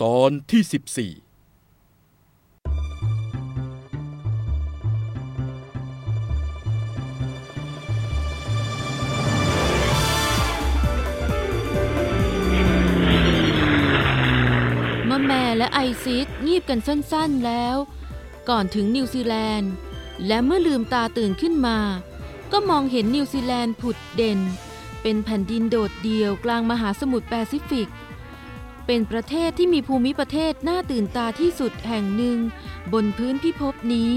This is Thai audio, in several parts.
ตอนที่14 มะแม่และไอซิสงีบกันสั้นๆแล้วก่อนถึงนิวซีแลนด์และเมื่อลืมตาตื่นขึ้นมาก็มองเห็นนิวซีแลนด์ผุดเด่นเป็นแผ่นดินโดดเดี่ยวกลางมหาสมุทรแปซิฟิกเป็นประเทศที่มีภูมิประเทศน่าตื่นตาที่สุดแห่งหนึ่งบนพื้นพิภพนี้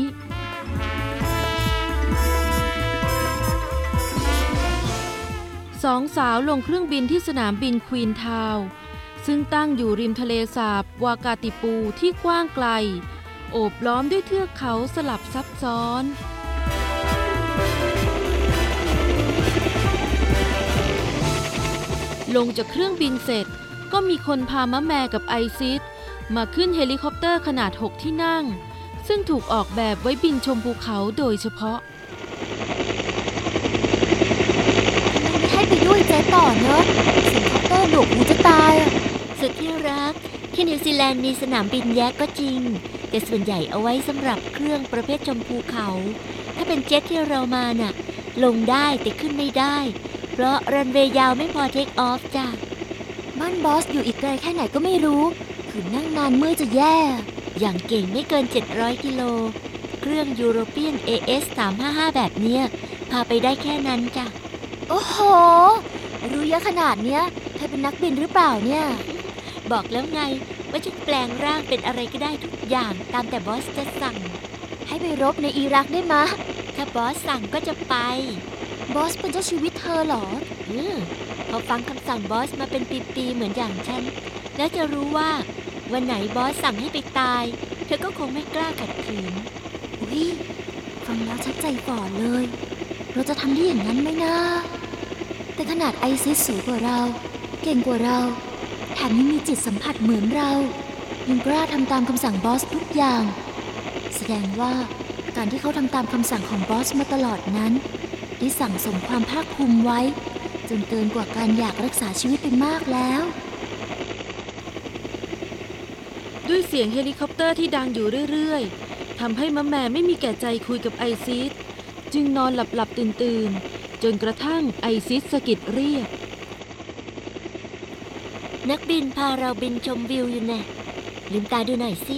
สองสาวลงเครื่องบินที่สนามบินควีนทาวน์ซึ่งตั้งอยู่ริมทะเลสาบวากาติปูที่กว้างไกลโอบล้อมด้วยเทือกเขาสลับซับซ้อนลงจากเครื่องบินเสร็จก็มีคนพามะแม่กับไอซิสมาขึ้นเฮลิคอปเตอร์ขนาด6ที่นั่งซึ่งถูกออกแบบไว้บินชมภูเขาโดยเฉพาะไม่ให้ไปด้วยเจ๊ต่อเนอะเสียงคอปเตอร์ดุหูจะตายอ่ะสุดที่รักที่นิวซีแลนด์มีสนามบินแยกก็จริงแต่ส่วนใหญ่เอาไว้สำหรับเครื่องประเภทชมภูเขาถ้าเป็นเจ็ตที่เรามาน่ะลงได้แต่ขึ้นไม่ได้เพราะรันเวย์ยาวไม่พอเทคออฟจ้ะบ้านบอสอยู่อีกไกลแค่ไหนก็ไม่รู้ขืนนั่งนานเมื่อยจะแย่อย่างเก่งไม่เกิน700กิโลเครื่องยูโรเปียน AS 355แบบเนี้ยพาไปได้แค่นั้นจ้ะโอ้โหรู้เยอะขนาดเนี้ยเธอเป็นนักบินหรือเปล่าเนี่ยบอกแล้วไงว่าฉันแปลงร่างเป็นอะไรก็ได้ทุกอย่างตามแต่บอสจะสั่งให้ไปรบในอิรักได้มะถ้าบอสสั่งก็จะไปบอสเป็นเจ้าชีวิตเธอเหรอพอฟังคำสั่งบอสมาเป็นปีๆเหมือนอย่างฉันแล้วจะรู้ว่าวันไหนบอสสั่งให้ไปตายเธอก็คงไม่กล้าขัดขืนอุ๊ยฟังแล้วชักใจฝ่อเลยเราจะทำได้อย่างนั้นไหมนะแต่ขนาดไอซิสสวยกว่าเราเก่งกว่าเราแถมยังมีจิตสัมผัสเหมือนเรายังกล้าทำตามคำสั่งบอสทุกอย่างแสดงว่าการที่เขาทำตามคำสั่งของบอสมาตลอดนั้นได้สั่งสมความภาคภูมิไว้จนเกินกว่าการอยากรักษาชีวิตไปมากแล้วด้วยเสียงเฮลิคอปเตอร์ที่ดังอยู่เรื่อยๆทำให้มะแม่ไม่มีแก่ใจคุยกับไอซิสจึงนอนหลับๆตื่นๆจนกระทั่งไอซิสสะกิดเรียกนักบินพาเราบินชมวิวอยู่แน่ลืมตาดูหน่อยสิ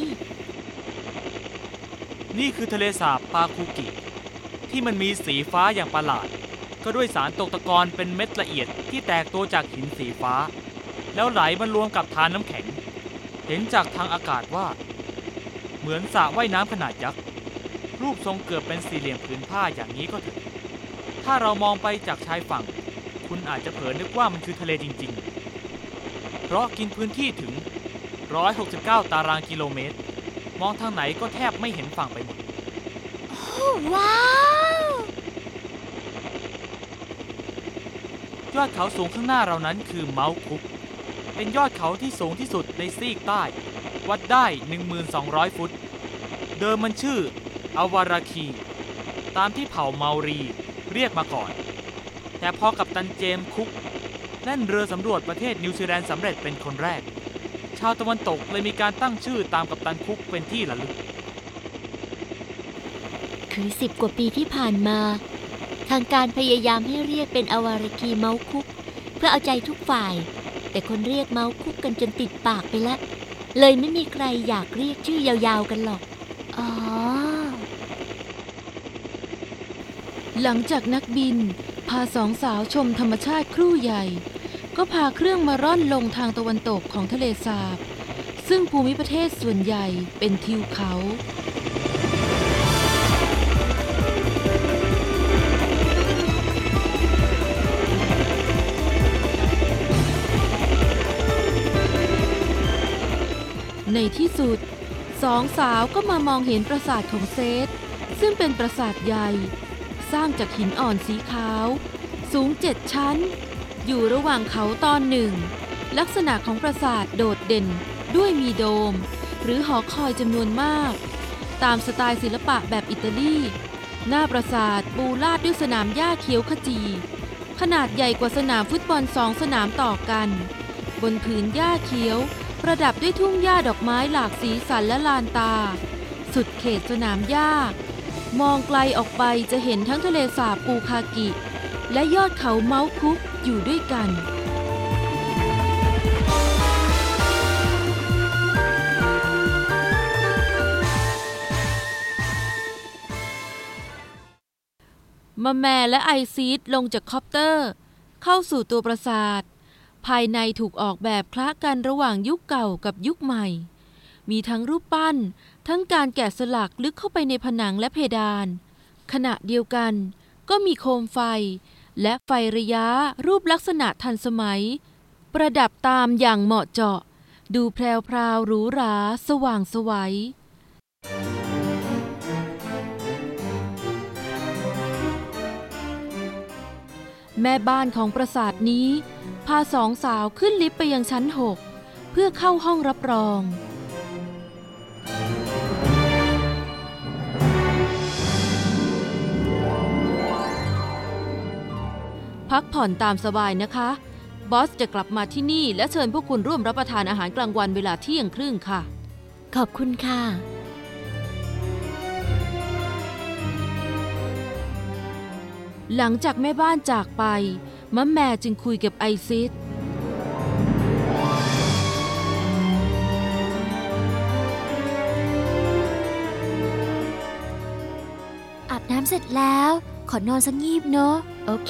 นี่คือทะเลสาบปาคูกิที่มันมีสีฟ้าอย่างประหลาดก็ด้วยสารตกตะกอนเป็นเม็ดละเอียดที่แตกตัวจากหินสีฟ้าแล้วไหลมารวมกับทานน้ำแข็งเห็นจากทางอากาศว่าเหมือนสระว่ายน้ำขนาดยักษ์รูปทรงเกือบเป็นสี่เหลี่ยมผืนผ้าอย่างนี้ก็เถอะถ้าเรามองไปจากชายฝั่งคุณอาจจะเผลอนึกว่ามันคือทะเลจริงๆเพราะกินพื้นที่ถึง169ตารางกิโลเมตรมองทางไหนก็แทบไม่เห็นฝั่งไปหมดว้าวยอดเขาสูงข้างหน้าเรานั้นคือเมาส์คุกเป็นยอดเขาที่สูงที่สุดในซีกใต้วัดได้ 1,200 ฟุตเดิมมันชื่ออาวาราคีตามที่เผ่าเมารีเรียกมาก่อนแต่พอกัปตันเจมส์คุกแล่นเรือสำรวจประเทศนิวซีแลนด์สำเร็จเป็นคนแรกชาวตะวันตกเลยมีการตั้งชื่อตามกัปตันคุกเป็นที่ระลึกคือ10 กว่าปีที่ผ่านมาทางการพยายามให้เรียกเป็นอวาราคีเมาส์คุกเพื่อเอาใจทุกฝ่ายแต่คนเรียกเมาส์คุกกันจนติดปากไปแล้วเลยไม่มีใครอยากเรียกชื่อยาวๆกันหรอกอ๋อหลังจากนักบินพาสองสาวชมธรรมชาติครู่ใหญ่ก็พาเครื่องมาร่อนลงทางตะวันตกของทะเลสาบซึ่งภูมิประเทศส่วนใหญ่เป็นทิวเขาในที่สุดสองสาวก็มามองเห็นปราสาทของเซธซึ่งเป็นปราสาทใหญ่สร้างจากหินอ่อนสีขาวสูง7 ชั้นอยู่ระหว่างเขาตอนหนึ่งลักษณะของปราสาทโดดเด่นด้วยมีโดมหรือหอคอยจำนวนมากตามสไตล์ศิลปะแบบอิตาลีหน้าปราสาทปูลาดด้วยสนามหญ้าเขียวขจีขนาดใหญ่กว่าสนามฟุตบอล2 สนามต่อกันบนผืนหญ้าเขียวประดับด้วยทุ่งหญ้าดอกไม้หลากสีสันและลานตา สุดเขตสนามหญ้ามองไกลออกไปจะเห็นทั้งทะเลสาบปูคากิ และยอดเขาเมาส์คุกอยู่ด้วยกันมะแม่และไอซีดลงจากคอปเตอร์เข้าสู่ตัวปราสาทภายในถูกออกแบบคละกันระหว่างยุคเก่ากับยุคใหม่มีทั้งรูปปั้นทั้งการแกะสลักลึกเข้าไปในผนังและเพดานขณะเดียวกันก็มีโคมไฟและไฟระยะรูปลักษณะทันสมัยประดับตามอย่างเหมาะเจาะดูแพรวๆหรูหราสว่างไสวแม่บ้านของปราสาทนี้พาสองสาวขึ้นลิฟต์ไปยังชั้น 6 เพื่อเข้าห้องรับรองพักผ่อนตามสบายนะคะบอสจะกลับมาที่นี่และเชิญพวกคุณร่วมรับประทานอาหารกลางวันเวลาเที่ยงครึ่งค่ะขอบคุณค่ะหลังจากแม่บ้านจากไปมะแม่จึงคุยกับไอซิดอาบน้ำเสร็จแล้วขอนอนสักงีบเนาะโอเค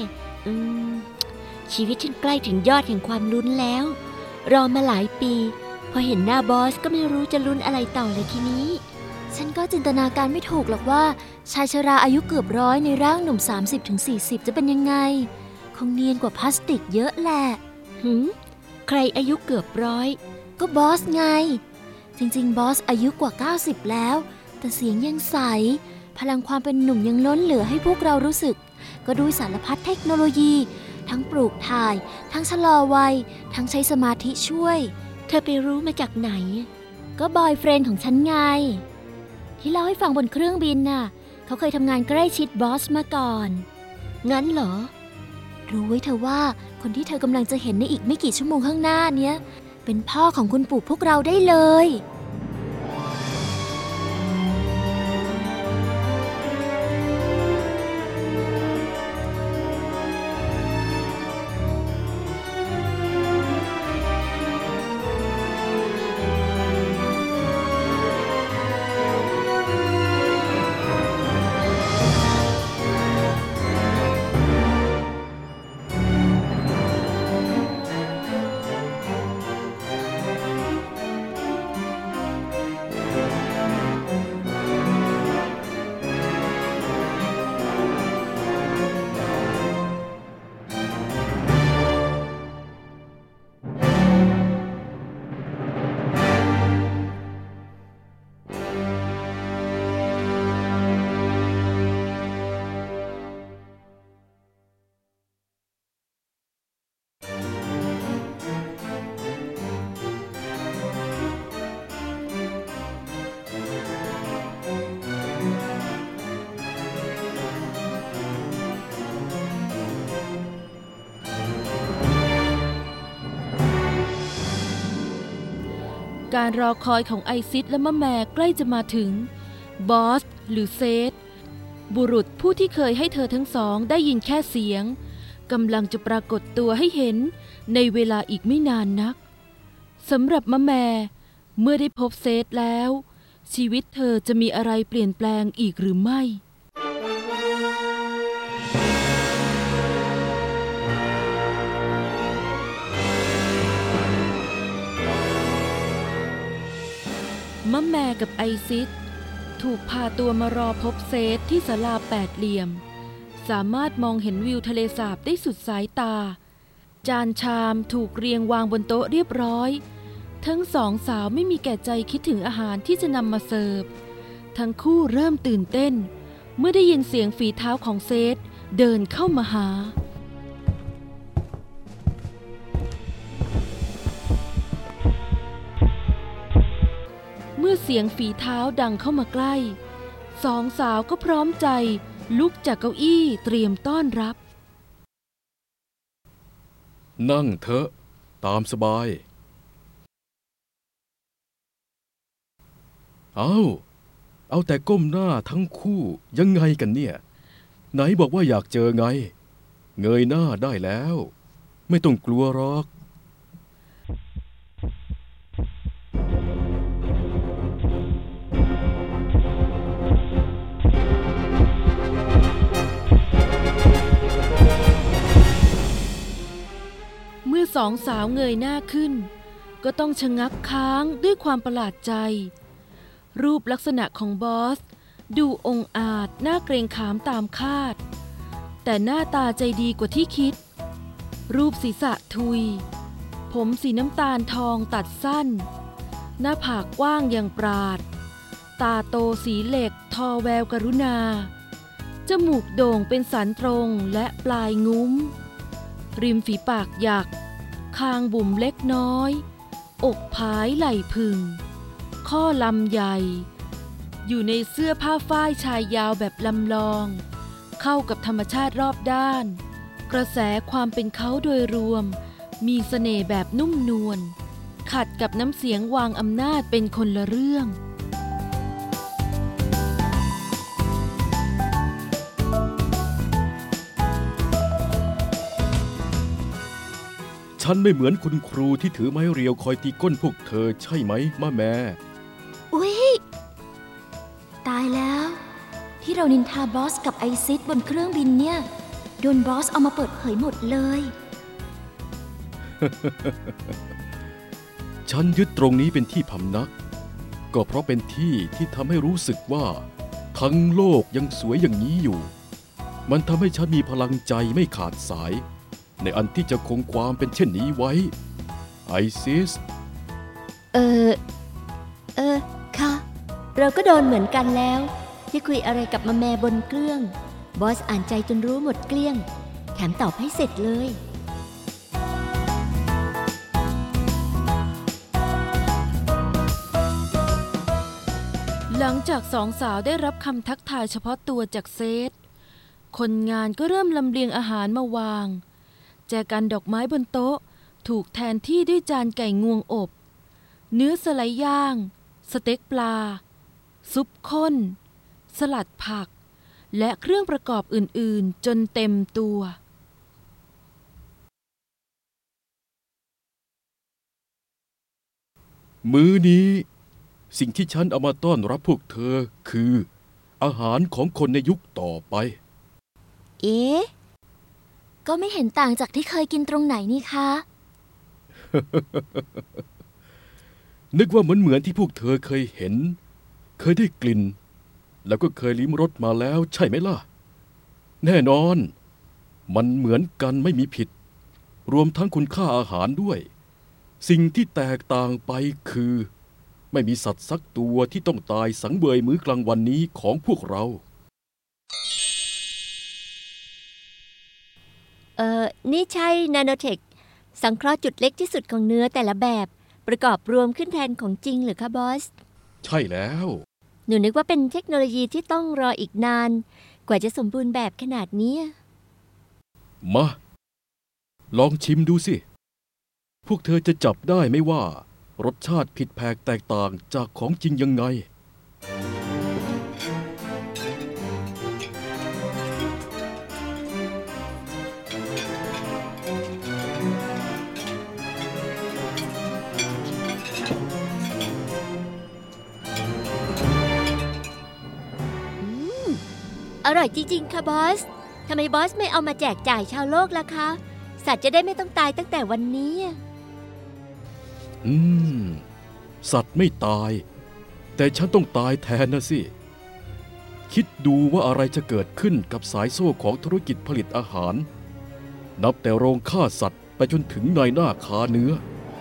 ชีวิตฉันใกล้ถึงยอดแห่งความลุ้นแล้วรอมาหลายปีพอเห็นหน้าบอสก็ไม่รู้จะลุ้นอะไรต่อเลยทีนี้ฉันก็จินตนาการไม่ถูกหรอกว่าชายชราอายุเกือบร้อยในร่างหนุ่ม 30-40 จะเป็นยังไงคงเนียนกว่าพลาสติกเยอะแหละใครอายุเกือบร้อยก็บอสไงจริงๆบอสอายุกว่า90แล้วแต่เสียงยังใสพลังความเป็นหนุ่มยังล้นเหลือให้พวกเรารู้สึกก็ด้วยสารพัดเทคโนโลยีทั้งปลูกถ่ายทั้งชะลอวัยทั้งใช้สมาธิช่วยเธอไปรู้มาจากไหนก็บอยเฟรนด์ของฉันไงที่เล่าให้ฟังบนเครื่องบินน่ะเขาเคยทำงานใกล้ชิดบอสมาก่อนงั้นเหรอรู้ไว้เธอว่าคนที่เธอกำลังจะเห็นในอีกไม่กี่ชั่วโมงข้างหน้าเนี้ยเป็นพ่อของคุณปู่พวกเราได้เลยการรอคอยของไอซิดและมะแม่ใกล้จะมาถึงบอสหรือเซธบุรุษผู้ที่เคยให้เธอทั้งสองได้ยินแค่เสียงกำลังจะปรากฏตัวให้เห็นในเวลาอีกไม่นานนักสำหรับมะแม่เมื่อได้พบเซธแล้วชีวิตเธอจะมีอะไรเปลี่ยนแปลงอีกหรือไม่มะแม่กับไอซิดถูกพาตัวมารอพบเซธที่ศาลาแปดเหลี่ยมสามารถมองเห็นวิวทะเลสาบได้สุดสายตาจานชามถูกเรียงวางบนโต๊ะเรียบร้อยทั้งสองสาวไม่มีแก่ใจคิดถึงอาหารที่จะนำมาเสิร์ฟทั้งคู่เริ่มตื่นเต้นเมื่อได้ยินเสียงฝีเท้าของเซธเดินเข้ามาหาเมื่อเสียงฝีเท้าดังเข้ามาใกล้สองสาวก็พร้อมใจลุกจากเก้าอี้เตรียมต้อนรับนั่งเถอะตามสบายเอาแต่ก้มหน้าทั้งคู่ยังไงกันเนี่ยไหนบอกว่าอยากเจอไงเงยหน้าได้แล้วไม่ต้องกลัวหรอกเมื่อสองสาวเงยหน้าขึ้นก็ต้องชะงักค้างด้วยความประหลาดใจรูปลักษณะของบอสดูองอาจน่าเกรงขามตามคาดแต่หน้าตาใจดีกว่าที่คิดรูปศีรษะทุยผมสีน้ำตาลทองตัดสั้นหน้าผากกว้างอย่างปราดตาโตสีเหล็กทอแววกรุณาจมูกโด่งเป็นสันตรงและปลายงุ้มริมฝีปากหยักคางบุ๋มเล็กน้อยอกผายไหล่พึงข้อลำใหญ่อยู่ในเสื้อผ้าฝ้ายชายยาวแบบลำลองเข้ากับธรรมชาติรอบด้านกระแสความเป็นเขาโดยรวมมีเสน่ห์แบบนุ่มนวลขัดกับน้ำเสียงวางอำนาจเป็นคนละเรื่องฉันไม่เหมือนคุณครูที่ถือไม้เรียวคอยตีก้นพวกเธอใช่ไหมม่าแม่อุ๊ยตายแล้วที่เรานินทาบอสกับไอซิดบนเครื่องบินเนี่ยโดนบอสเอามาเปิดเผยหมดเลยฉันยึดตรงนี้เป็นที่พำนักก็เพราะเป็นที่ที่ทำให้รู้สึกว่าทั้งโลกยังสวยอย่างนี้อยู่มันทำให้ฉันมีพลังใจไม่ขาดสายในอันที่จะคงความเป็นเช่นนี้ไว้ไอซิสค่ะเราก็โดนเหมือนกันแล้วที่คุยอะไรกับมาแม่บนเครื่องบอสอ่านใจจนรู้หมดเกลี้ยงแถมตอบให้เสร็จเลยหลังจากสองสาวได้รับคำทักทายเฉพาะตัวจากเซธคนงานก็เริ่มลำเลียงอาหารมาวางแจกันดอกไม้บนโต๊ะถูกแทนที่ด้วยจานไก่งวงอบเนื้อสไลด์ย่างสเต็กปลาซุปข้นสลัดผักและเครื่องประกอบอื่นๆจนเต็มตัวมื้อนี้สิ่งที่ฉันเอามาต้อนรับพวกเธอคืออาหารของคนในยุคต่อไปก็ไม่เห็นต่างจากที่เคยกินตรงไหนนี่คะนึกว่าเหมือนที่พวกเธอเคยเห็นเคยได้กลิ่นแล้วก็เคยลิ้มรสมาแล้วใช่ไหมล่ะแน่นอนมันเหมือนกันไม่มีผิดรวมทั้งคุณค่าอาหารด้วยสิ่งที่แตกต่างไปคือไม่มีสัตว์สักตัวที่ต้องตายสังเวยมื้อกลางวันนี้ของพวกเรานี่ใช่นาโนเทคสังเคราะห์จุดเล็กที่สุดของเนื้อแต่ละแบบประกอบรวมขึ้นแทนของจริงหรือคะบอสใช่แล้วหนูนึกว่าเป็นเทคโนโลยีที่ต้องรออีกนานกว่าจะสมบูรณ์แบบขนาดนี้มาลองชิมดูสิพวกเธอจะจับได้ไหมว่ารสชาติผิดแผกแตกต่างจากของจริงยังไงอร่อยจริงๆค่ะบอสทำไมบอสไม่เอามาแจกจ่ายชาวโลกล่ะคะสัตว์จะได้ไม่ต้องตายตั้งแต่วันนี้สัตว์ไม่ตายแต่ฉันต้องตายแทนนะสิคิดดูว่าอะไรจะเกิดขึ้นกับสายโซ่ของธุรกิจผลิตอาหารนับแต่โรงฆ่าสัตว์ไปจนถึงนายหน้าค้าเนื้อ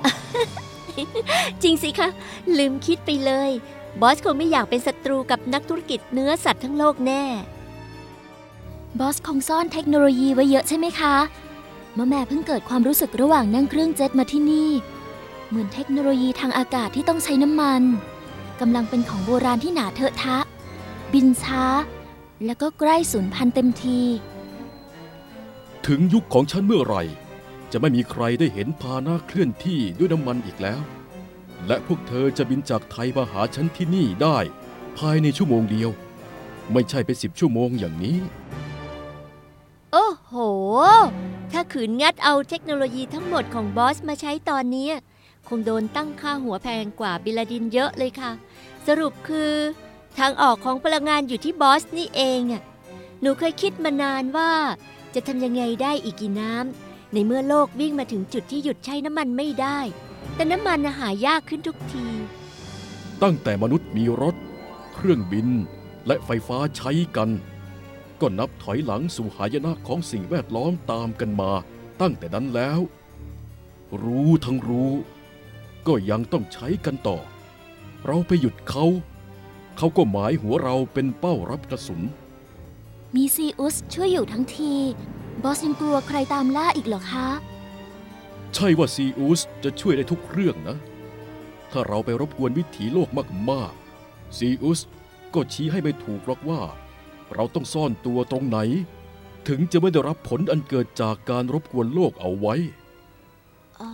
จริงสิคะลืมคิดไปเลยบอสคงไม่อยากเป็นศัตรูกับนักธุรกิจเนื้อสัตว์ทั้งโลกแน่บอสคงซ่อนเทคโนโลยีไว้เยอะใช่ไหมคะแม่เพิ่งเกิดความรู้สึกระหว่างนั่งเครื่องเจ็ตมาที่นี่เหมือนเทคโนโลยีทางอากาศที่ต้องใช้น้ำมันกำลังเป็นของโบราณที่หนาเทอะทะบินช้าแล้วก็ใกล้สูญพันธุ์เต็มทีถึงยุคของฉันเมื่อไหร่จะไม่มีใครได้เห็นพาหนะเคลื่อนที่ด้วยน้ำมันอีกแล้วและพวกเธอจะบินจากไทยมาหาฉันที่นี่ได้ภายในชั่วโมงเดียวไม่ใช่ไป10 ชั่วโมงอย่างนี้โอ้โหถ้าขืนงัดเอาเทคโนโลยีทั้งหมดของบอสมาใช้ตอนนี้คงโดนตั้งค่าหัวแพงกว่าบิลาดินเยอะเลยค่ะสรุปคือทางออกของพลังงานอยู่ที่บอสนี่เองหนูเคยคิดมานานว่าจะทำยังไงได้อีกกี่น้ำในเมื่อโลกวิ่งมาถึงจุดที่หยุดใช้น้ำมันไม่ได้แต่น้ำมันหายากขึ้นทุกทีตั้งแต่มนุษย์มีรถเครื่องบินและไฟฟ้าใช้กันก็นับถอยหลังสู่หายนะของสิ่งแวดล้อมตามกันมาตั้งแต่นั้นแล้วรู้ทั้งรู้ก็ยังต้องใช้กันต่อเราไปหยุดเขาก็หมายหัวเราเป็นเป้ารับกระสุนมีซีอุสช่วยอยู่ทั้งทีบอสยังกลัวใครตามล่าอีกเหรอคะใช่ว่าซีอุสจะช่วยได้ทุกเรื่องนะถ้าเราไปรบกวนวิถีโลกมากๆซีอุสก็ชี้ให้ไม่ถูกหรอกว่าเราต้องซ่อนตัวตรงไหนถึงจะไม่ได้รับผลอันเกิดจากการรบกวนโลกเอาไว้อ๋อ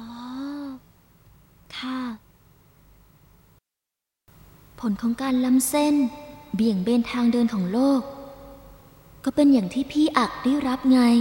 ค่ะผลของการล้ำเส้นเบี่ยงเบนทางเดินของโลกก็เป็นอย่างที่พี่อักได้รับไง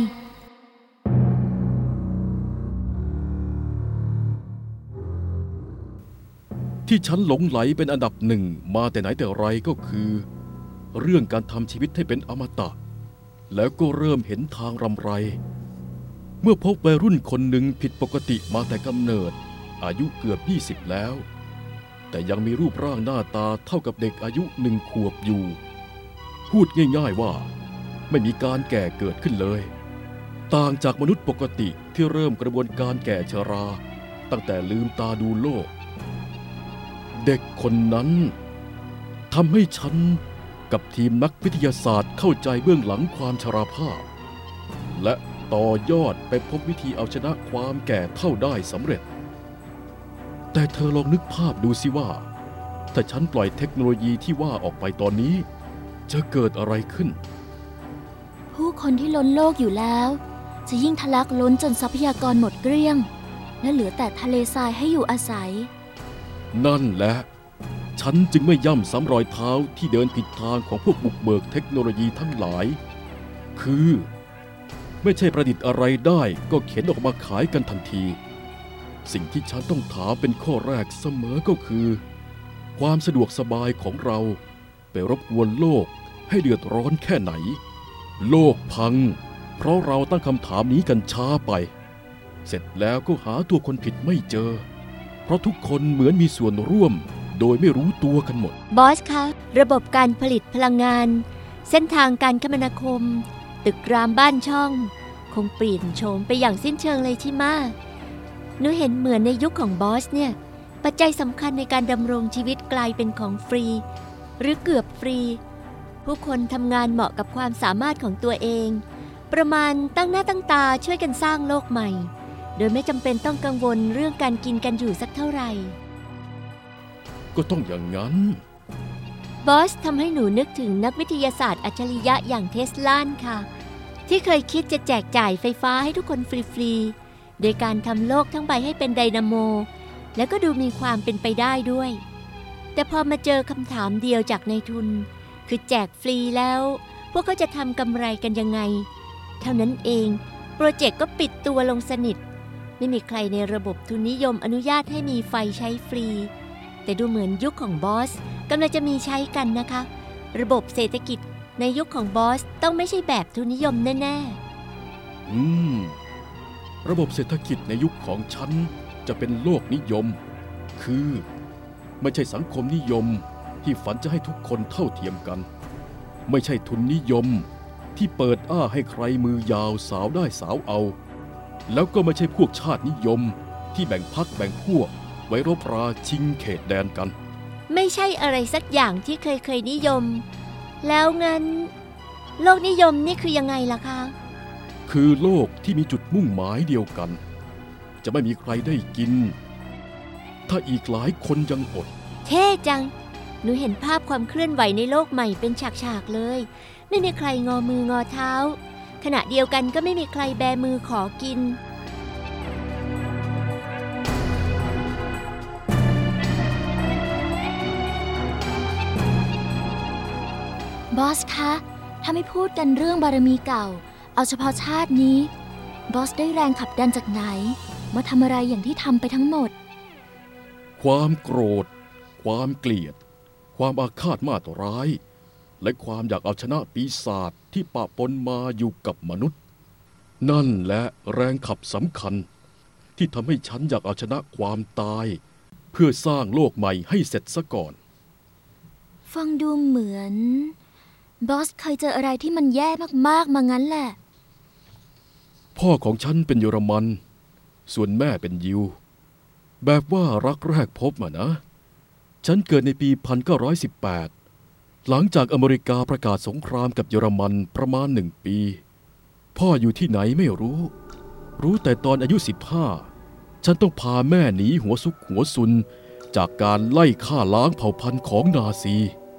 ที่ฉันหลงไหลเป็นอันดับหนึ่งมาแต่ไหนแต่ไรก็คือเรื่องการทำชีวิตให้เป็นอมตะแล้วก็เริ่มเห็นทางรำไรเมื่อพบวัยรุ่นคนหนึ่งผิดปกติมาแต่กำเนิดอายุเกือบ20แล้วแต่ยังมีรูปร่างหน้าตาเท่ากับเด็กอายุ1 ขวบอยู่พูดง่ายๆว่าไม่มีการแก่เกิดขึ้นเลยต่างจากมนุษย์ปกติที่เริ่มกระบวนการแก่ชราตั้งแต่ลืมตาดูโลกเด็กคนนั้นทำให้ฉันกับทีมนักวิทยาศาสตร์เข้าใจเบื้องหลังความชราภาพและต่อยอดไปพบวิธีเอาชนะความแก่เฒ่าได้สำเร็จแต่เธอลองนึกภาพดูสิว่าถ้าฉันปล่อยเทคโนโลยีที่ว่าออกไปตอนนี้จะเกิดอะไรขึ้นผู้คนที่ล้นโลกอยู่แล้วจะยิ่งทะลักล้นจนทรัพยากรหมดเกลี้ยงและเหลือแต่ทะเลทรายให้อยู่อาศัยนั่นแหละฉันจึงไม่ย่ำซ้ำรอยเท้าที่เดินผิดทางของพวกบุกเบิกเทคโนโลยีทั้งหลายคือไม่ใช่ประดิษฐ์อะไรได้ก็เข็นออกมาขายกันทันทีสิ่งที่ฉันต้องถามเป็นข้อแรกเสมอก็คือความสะดวกสบายของเราไปรบกวนโลกให้เดือดร้อนแค่ไหนโลกพังเพราะเราตั้งคำถามนี้กันช้าไปเสร็จแล้วก็หาตัวคนผิดไม่เจอเพราะทุกคนเหมือนมีส่วนร่วมโดยไม่รู้ตัวกันหมดบอสคะระบบการผลิตพลังงานเส้นทางการคมนาคมตึกรามบ้านช่องคงเปลี่ยนโฉมไปอย่างสิ้นเชิงเลยใช่ไหมหนูเห็นเหมือนในยุคของบอสเนี่ยปัจจัยสำคัญในการดำรงชีวิตกลายเป็นของฟรีหรือเกือบฟรีผู้คนทำงานเหมาะกับความสามารถของตัวเองประมาณตั้งหน้าตั้งตาช่วยกันสร้างโลกใหม่โดยไม่จำเป็นต้องกังวลเรื่องการกินกันอยู่สักเท่าไหร่ก็ต้องอย่างนั้นบอสทำให้หนูนึกถึงนักวิทยาศาสตร์อัจฉริยะอย่างเทสลาค่ะที่เคยคิดจะแจกจ่ายไฟฟ้าให้ทุกคนฟรีๆโดยการทำโลกทั้งใบให้เป็นไดนาโมแล้วก็ดูมีความเป็นไปได้ด้วยแต่พอมาเจอคำถามเดียวจากนายทุนคือแจกฟรีแล้วพวกเขาจะทำกำไรกันยังไงเท่านั้นเองโปรเจกต์ก็ปิดตัวลงสนิทไม่มีใครในระบบทุนนิยมอนุญาตให้มีไฟใช้ฟรีแต่ดูเหมือนยุคของบอสกำลังจะมีใช้กันนะคะระบบเศรษฐกิจในยุคของบอสต้องไม่ใช่แบบทุนนิยมแน่ระบบเศรษฐกิจในยุคของฉันจะเป็นโลกนิยมคือไม่ใช่สังคมนิยมที่ฝันจะให้ทุกคนเท่าเทียมกันไม่ใช่ทุนนิยมที่เปิดอ้าให้ใครมือยาวสาวได้สาวเอาแล้วก็ไม่ใช่พวกชาตินิยมที่แบ่งพรรคแบ่งพวกไว้รบราชิงเขตแดนกันไม่ใช่อะไรสักอย่างที่เคยนิยมแล้วงั้นโลกนิยมนี่คือยังไงล่ะคะคือโลกที่มีจุดมุ่งหมายเดียวกันจะไม่มีใครได้กินถ้าอีกหลายคนยังอดเท่จังหนูเห็นภาพความเคลื่อนไหวในโลกใหม่เป็นฉากๆเลยไม่มีใครงอมืองอเท้าขณะเดียวกันก็ไม่มีใครแบมือขอกินบอสคะถ้าไม่พูดกันเรื่องบารมีเก่าเอาเฉพาะชาตินี้บอสได้แรงขับดันจากไหนมาทำอะไรอย่างที่ทำไปทั้งหมดความโกรธความเกลียดความอาฆาตมาตร้ายและความอยากเอาชนะปีศาจที่ปะปนมาอยู่กับมนุษย์นั่นแหละแรงขับสำคัญที่ทำให้ฉันอยากเอาชนะความตายเพื่อสร้างโลกใหม่ให้เสร็จซะก่อนฟังดูเหมือนบอสเคยเจออะไรที่มันแย่มากๆมางั้นแหละพ่อของฉันเป็นเยอรมันส่วนแม่เป็นยิวแบบว่ารักแรกพบนะฉันเกิดในปี 1918 หลังจากอเมริกาประกาศสงครามกับเยอรมันประมาณ1 ปีพ่ออยู่ที่ไหนไม่รู้แต่ตอนอายุ15ฉันต้องพาแม่หนีหัวซุกหัวซุนจากการไล่ฆ่าล้างเผ่าพันธุ์ของนาซี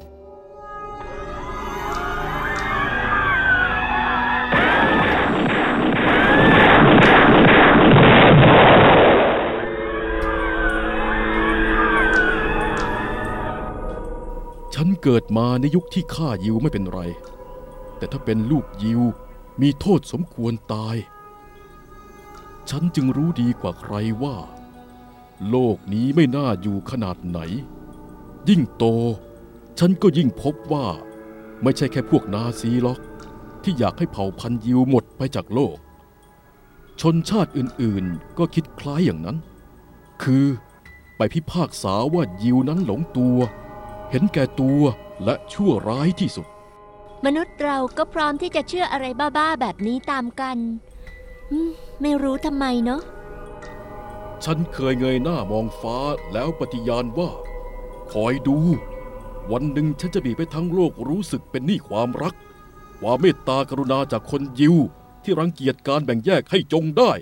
ฉันเกิดมาในยุคที่ฆ่ายิวไม่เป็นไรแต่ถ้าเป็นลูกยิวมีโทษสมควรตายฉันจึงรู้ดีกว่าใครว่าโลกนี้ไม่น่าอยู่ขนาดไหนยิ่งโตฉันก็ยิ่งพบว่าไม่ใช่แค่พวกนาซีหรอกที่อยากให้เผ่าพันธุ์ยิวหมดไปจากโลกชนชาติอื่นๆก็คิดคล้ายอย่างนั้นคือไปพิพากษาว่ายิวนั้นหลงตัวเห็นแก่ตัวและชั่วร้ายที่สุดมนุษย์เราก็พร้อมที่จะเชื่ออะไรบ้าๆแบบนี้ตามกันไม่รู้ทำไมเนาะฉันเคยเงยหน้ามองฟ้าแล้วปฏิญาณว่าคอยดูวันหนึ่งฉันจะบีบไปทั้งโลกรู้สึกเป็นหนี้ความรักความเมตตากรุณาจากคนยิวที่รังเกียจการแบ่งแยกให้จงได้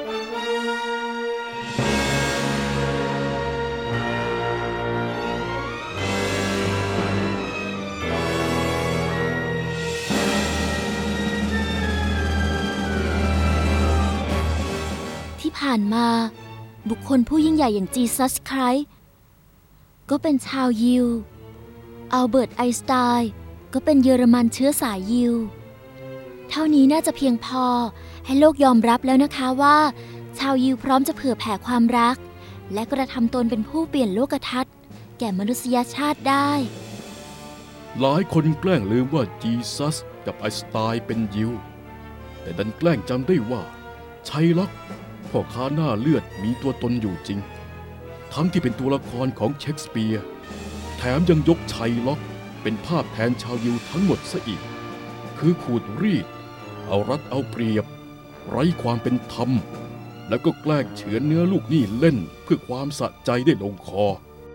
ผ่านมาบุคคลผู้ยิ่งใหญ่อย่างจีซัสไครส์ก็เป็นชาวยิวอัลเบิร์ตไอน์สไตน์ก็เป็นเยอรมันเชื้อสายยิวเท่านี้น่าจะเพียงพอให้โลกยอมรับแล้วนะคะว่าชาวยิวพร้อมจะเผื่อแผ่ความรักและกระทำตนเป็นผู้เปลี่ยนโลกทัศน์แก่มนุษยชาติได้หลายคนแกล้งลืมว่าจีซัสกับไอน์สไตน์เป็นยิวแต่ดันแกล้งจำได้ว่าชัยลักษณ์พ่อค้าหน้าเลือดมีตัวตนอยู่จริงทั้งที่เป็นตัวละครของเชคสเปียร์แถมยังยกชัยล็อกเป็นภาพแทนชาวยิวทั้งหมดซะอีกคือขูดรีดเอารัดเอาเปรียบไร้ความเป็นธรรมแล้วก็แกล้งเฉือนเนื้อลูกหนี้เล่นเพื่อความสะใจได้ลงคอ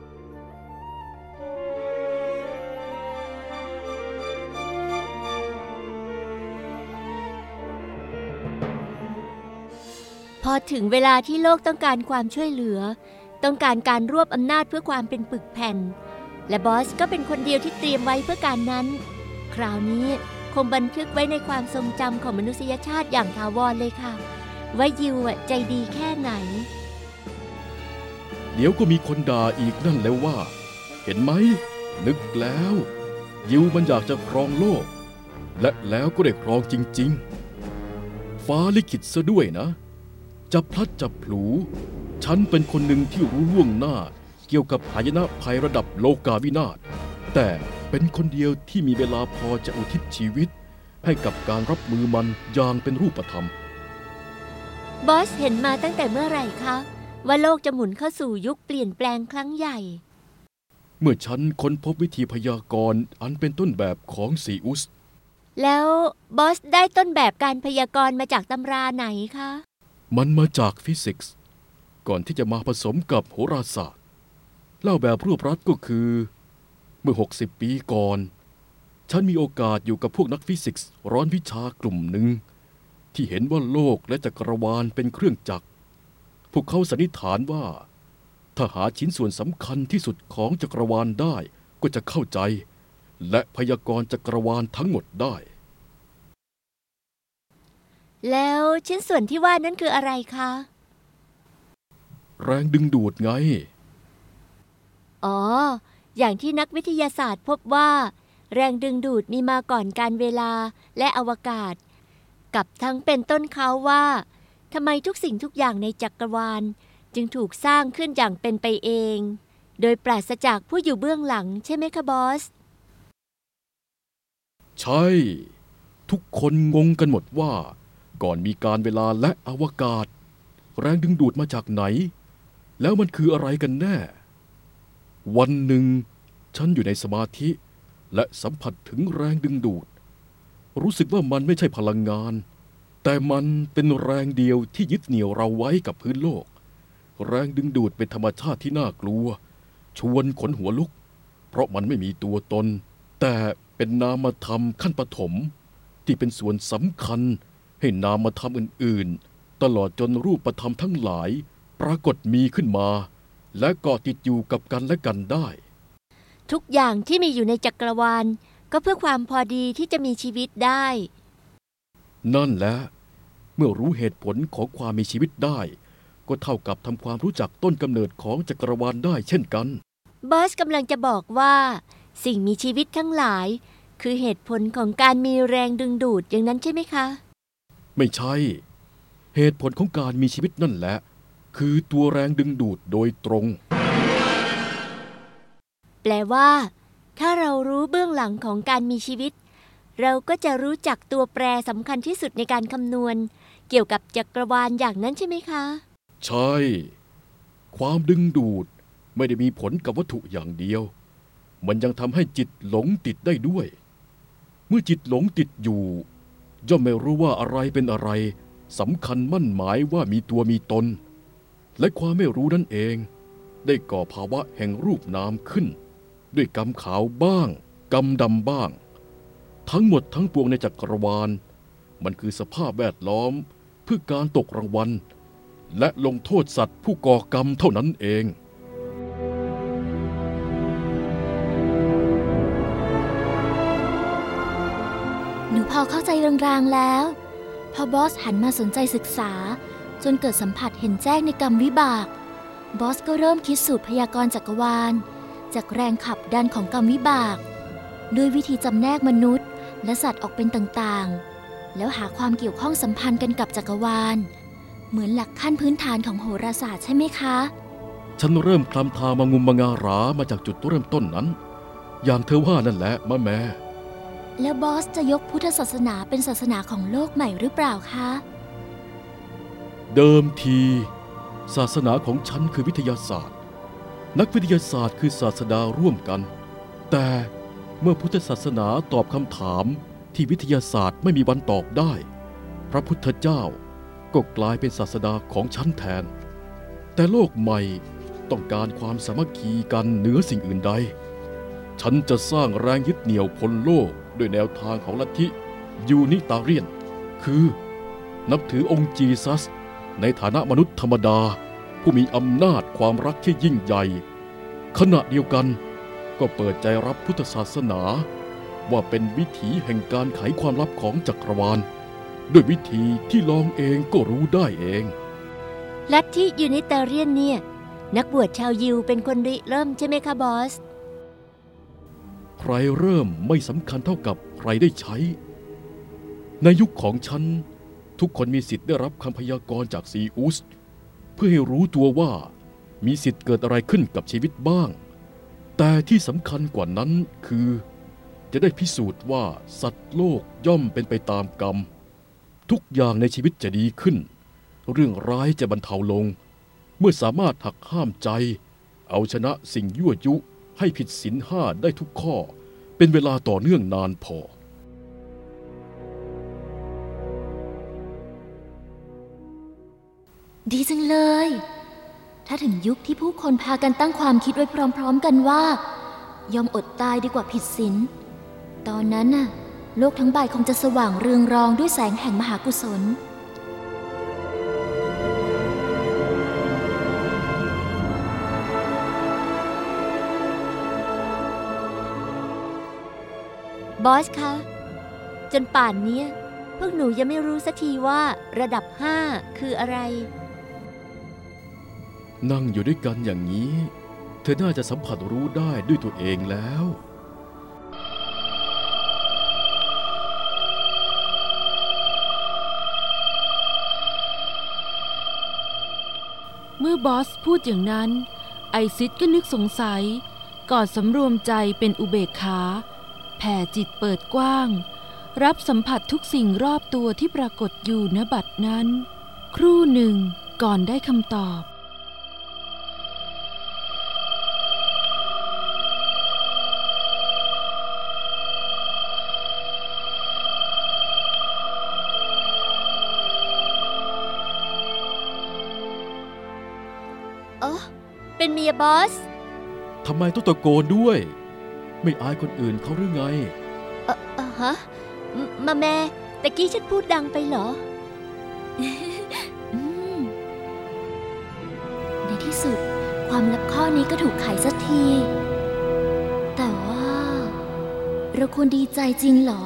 พอถึงเวลาที่โลกต้องการความช่วยเหลือต้องการการรวบอำนาจเพื่อความเป็นปึกแผ่นและบอสก็เป็นคนเดียวที่เตรียมไว้เพื่อการนั้นคราวนี้คงบันทึกไว้ในความทรงจำของมนุษยชาติอย่างถาวรเลยค่ะว่ายิวใจดีแค่ไหนเดี๋ยวก็มีคนด่าอีกนั่นแล้วว่าเห็นไหมนึกแล้วยิวมันอยากจะครองโลกและแล้วก็ได้ครองจริงๆฟ้าลิขิตซะด้วยนะจะพลัดจะผลูฉันเป็นคนหนึ่งที่รู้ล่วงหน้าเกี่ยวกับหายนะภัยระดับโลกาวินาศแต่เป็นคนเดียวที่มีเวลาพอจะอุทิศชีวิตให้กับการรับมือมันอย่างเป็นรูปธรรมบอสเห็นมาตั้งแต่เมื่อไหร่คะว่าโลกจะหมุนเข้าสู่ยุคเปลี่ยนแปลงครั้งใหญ่เมื่อฉันค้นพบวิธีพยากรณ์อันเป็นต้นแบบของซีอุสแล้วบอสได้ต้นแบบการพยากรณ์มาจากตำราไหนคะมันมาจากฟิสิกส์ก่อนที่จะมาผสมกับโหราศาสตร์เล่าแบบรวบรัดก็คือเมื่อ60 ปีก่อนฉันมีโอกาสอยู่กับพวกนักฟิสิกส์ร้อนวิชากลุ่มหนึ่งที่เห็นว่าโลกและจักรวาลเป็นเครื่องจักรพวกเขาสันนิษฐานว่าถ้าหาชิ้นส่วนสำคัญที่สุดของจักรวาลได้ก็จะเข้าใจและพยากรณ์จักรวาลทั้งหมดได้แล้วชิ้นส่วนที่ว่านั้นคืออะไรคะแรงดึงดูดไงอ๋ออย่างที่นักวิทยาศาสตร์พบว่าแรงดึงดูดมีมาก่อนการเวลาและอวกาศ กับทั้งเป็นต้นเขาว่าทำไมทุกสิ่งทุกอย่างในจักรวาลจึงถูกสร้างขึ้นอย่างเป็นไปเอง โดยปราศจากผู้อยู่เบื้องหลังใช่ไหมคะบอสใช่ ทุกคนงงกันหมดว่าก่อนมีการเวลาและอวกาศ แรงดึงดูดมาจากไหน แล้วมันคืออะไรกันแน่ วันหนึ่งฉันอยู่ในสมาธิและสัมผัสถึงแรงดึงดูด รู้สึกว่ามันไม่ใช่พลังงาน แต่มันเป็นแรงเดียวที่ยึดเหนี่ยวเราไว้กับพื้นโลก แรงดึงดูดเป็นธรรมชาติที่น่ากลัว ชวนขนหัวลุก เพราะมันไม่มีตัวตน แต่เป็นนามธรรมขั้นปฐมที่เป็นส่วนสำคัญให้นามธรรมอื่นๆตลอดจนรูปธรรมทั้งหลายปรากฏมีขึ้นมา และเกาะติดอยู่กับกันและกันได้ทุกอย่างที่มีอยู่ในจักรวาลก็เพื่อความพอดีที่จะมีชีวิตได้นั่นแหละเมื่อรู้เหตุผลของความมีชีวิตได้ ก็เท่ากับทำความรู้จักต้นกำเนิดของจักรวาลได้เช่นกันบอสกำลังจะบอกว่าสิ่งมีชีวิตทั้งหลายคือเหตุผลของการมีแรงดึงดูดอย่างนั้นใช่ไหมคะไม่ใช่ เหตุผลของการมีชีวิตนั่นแหละคือตัวแรงดึงดูดโดยตรงแปลว่าถ้าเรารู้เบื้องหลังของการมีชีวิต เราก็จะรู้จักตัวแปรสำคัญที่สุดในการคำนวณเกี่ยวกับจักรวาลอย่างนั้นใช่ไหมคะใช่ ความดึงดูดไม่ได้มีผลกับวัตถุอย่างเดียว มันยังทำให้จิตหลงติดได้ด้วย เมื่อจิตหลงติดอยู่ย่อมไม่รู้ว่าอะไรเป็นอะไรสำคัญมั่นหมายว่ามีตัวมีตน และความไม่รู้นั่นเองได้ก่อภาวะแห่งรูปนามขึ้น ด้วยกรรมขาวบ้างกรรมดำบ้าง ทั้งหมดทั้งปวงในจักรวาลมันคือสภาพแวดล้อมเพื่อการตกรางวัลและลงโทษสัตว์ผู้ก่อกรรมเท่านั้นเองหนูพอเข้าใจรางๆแล้ว พอบอสหันมาสนใจศึกษาจนเกิดสัมผัสเห็นแจ้งในกรรมวิบากบอสก็เริ่มคิดสูตรพยากรณ์จักรวาลจากแรงขับดันของกรรมวิบากด้วยวิธีจำแนกมนุษย์และสัตว์ออกเป็นต่างๆแล้วหาความเกี่ยวข้องสัมพันธ์กันกับจักรวาลเหมือนหลักขั้นพื้นฐานของโหราศาสตร์ใช่ไหมคะฉันเริ่มคลำทางมางุมมางารามาจากจุดเริ่มต้นนั้น อย่างเธอว่านั่นแหละมะแม่แล้วบอสจะยกพุทธศาสนาเป็นศาสนาของโลกใหม่หรือเปล่าคะเดิมทีศาสนาของฉันคือวิทยาศาสตร์ นักวิทยาศาสตร์คือศาสดาร่วมกัน แต่เมื่อพุทธศาสนาตอบคำถามที่วิทยาศาสตร์ไม่มีวันตอบได้ พระพุทธเจ้าก็กลายเป็นศาสดาของฉันแทน แต่โลกใหม่ต้องการความสามัคคีกันเหนือสิ่งอื่นใด ฉันจะสร้างแรงยึดเหนี่ยวพลโลกด้วยแนวทางของลัทธิยูนิตาเรียน คือนับถือองค์จีซัสในฐานะมนุษย์ธรรมดาผู้มีอำนาจความรักที่ยิ่งใหญ่ ขณะเดียวกันก็เปิดใจรับพุทธศาสนาว่าเป็นวิถีแห่งการไขความลับของจักรวาลด้วยวิธีที่ลองเองก็รู้ได้เองลัทธิยูนิตาเรียนเนี่ยนักบวชชาวยิวเป็นคนริเริ่มใช่ไหมคะบอสใครเริ่มไม่สำคัญเท่ากับใครได้ใช้ ในยุคของฉันทุกคนมีสิทธิ์ได้รับคำพยากรณ์จากซีอุสเพื่อให้รู้ตัวว่ามีสิทธิ์เกิดอะไรขึ้นกับชีวิตบ้าง แต่ที่สำคัญกว่านั้นคือจะได้พิสูจน์ว่าสัตว์โลกย่อมเป็นไปตามกรรมทุกอย่างในชีวิตจะดีขึ้นเรื่องร้ายจะบรรเทาลงเมื่อสามารถหักห้ามใจเอาชนะสิ่งยั่วยุให้ผิดศีลห้าได้ทุกข้อเป็นเวลาต่อเนื่องนานพอดีจังเลย ถ้าถึงยุคที่ผู้คนพากันตั้งความคิดไว้พร้อมๆกันว่ายอมอดตายดีกว่าผิดศีลตอนนั้นน่ะโลกทั้งใบคงจะสว่างเรืองรองด้วยแสงแห่งมหากุศลบอสคะจนป่านนี้พวกหนูยังไม่รู้สักทีว่าระดับ 5 คืออะไรนั่งอยู่ด้วยกันอย่างนี้เธอน่าจะสัมผัสรู้ได้ด้วยตัวเองแล้วบอสพูดอย่างนั้นไอซิดก็นึกสงสัยก่อนสำรวมใจเป็นอุเบกขาแผ่จิตเปิดกว้างรับสัมผัสทุกสิ่งรอบตัวที่ปรากฏอยู่ณบัดนั้นครู่หนึ่งก่อนได้คำตอบเป็นเมียบอสทำไมต้องตะโกนด้วย ไม่อายคนอื่นเขาหรือไงฮะมาแม่ตะกี้ฉันพูดดังไปเหรอในที่สุดความลับข้อนี้ก็ถูกไขสักที แต่ว่าเราควรดีใจจริงเหรอ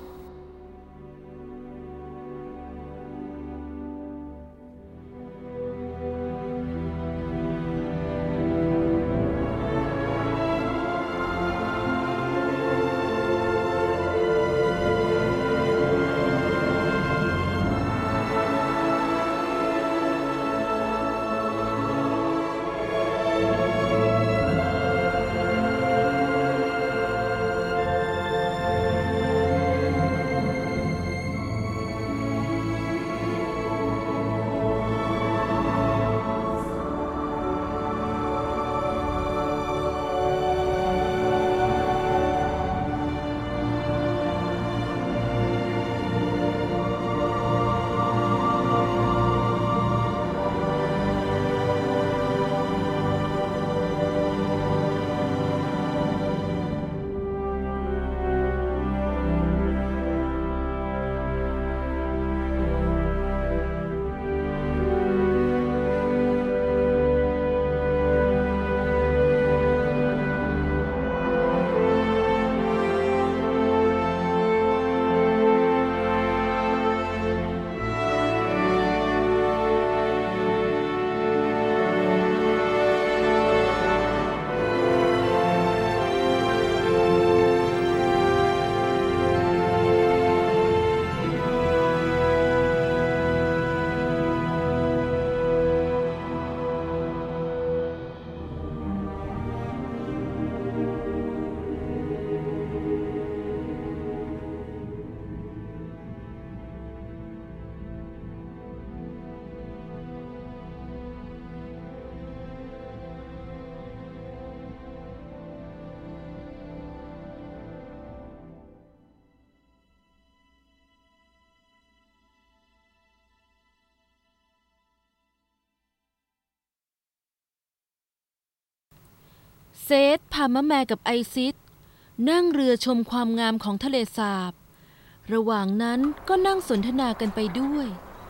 เซธพามะแมกับไอซิดนั่งเรือชมความงามของทะเลสาบระหว่างนั้นก็นั่งสนทนากันไปด้วย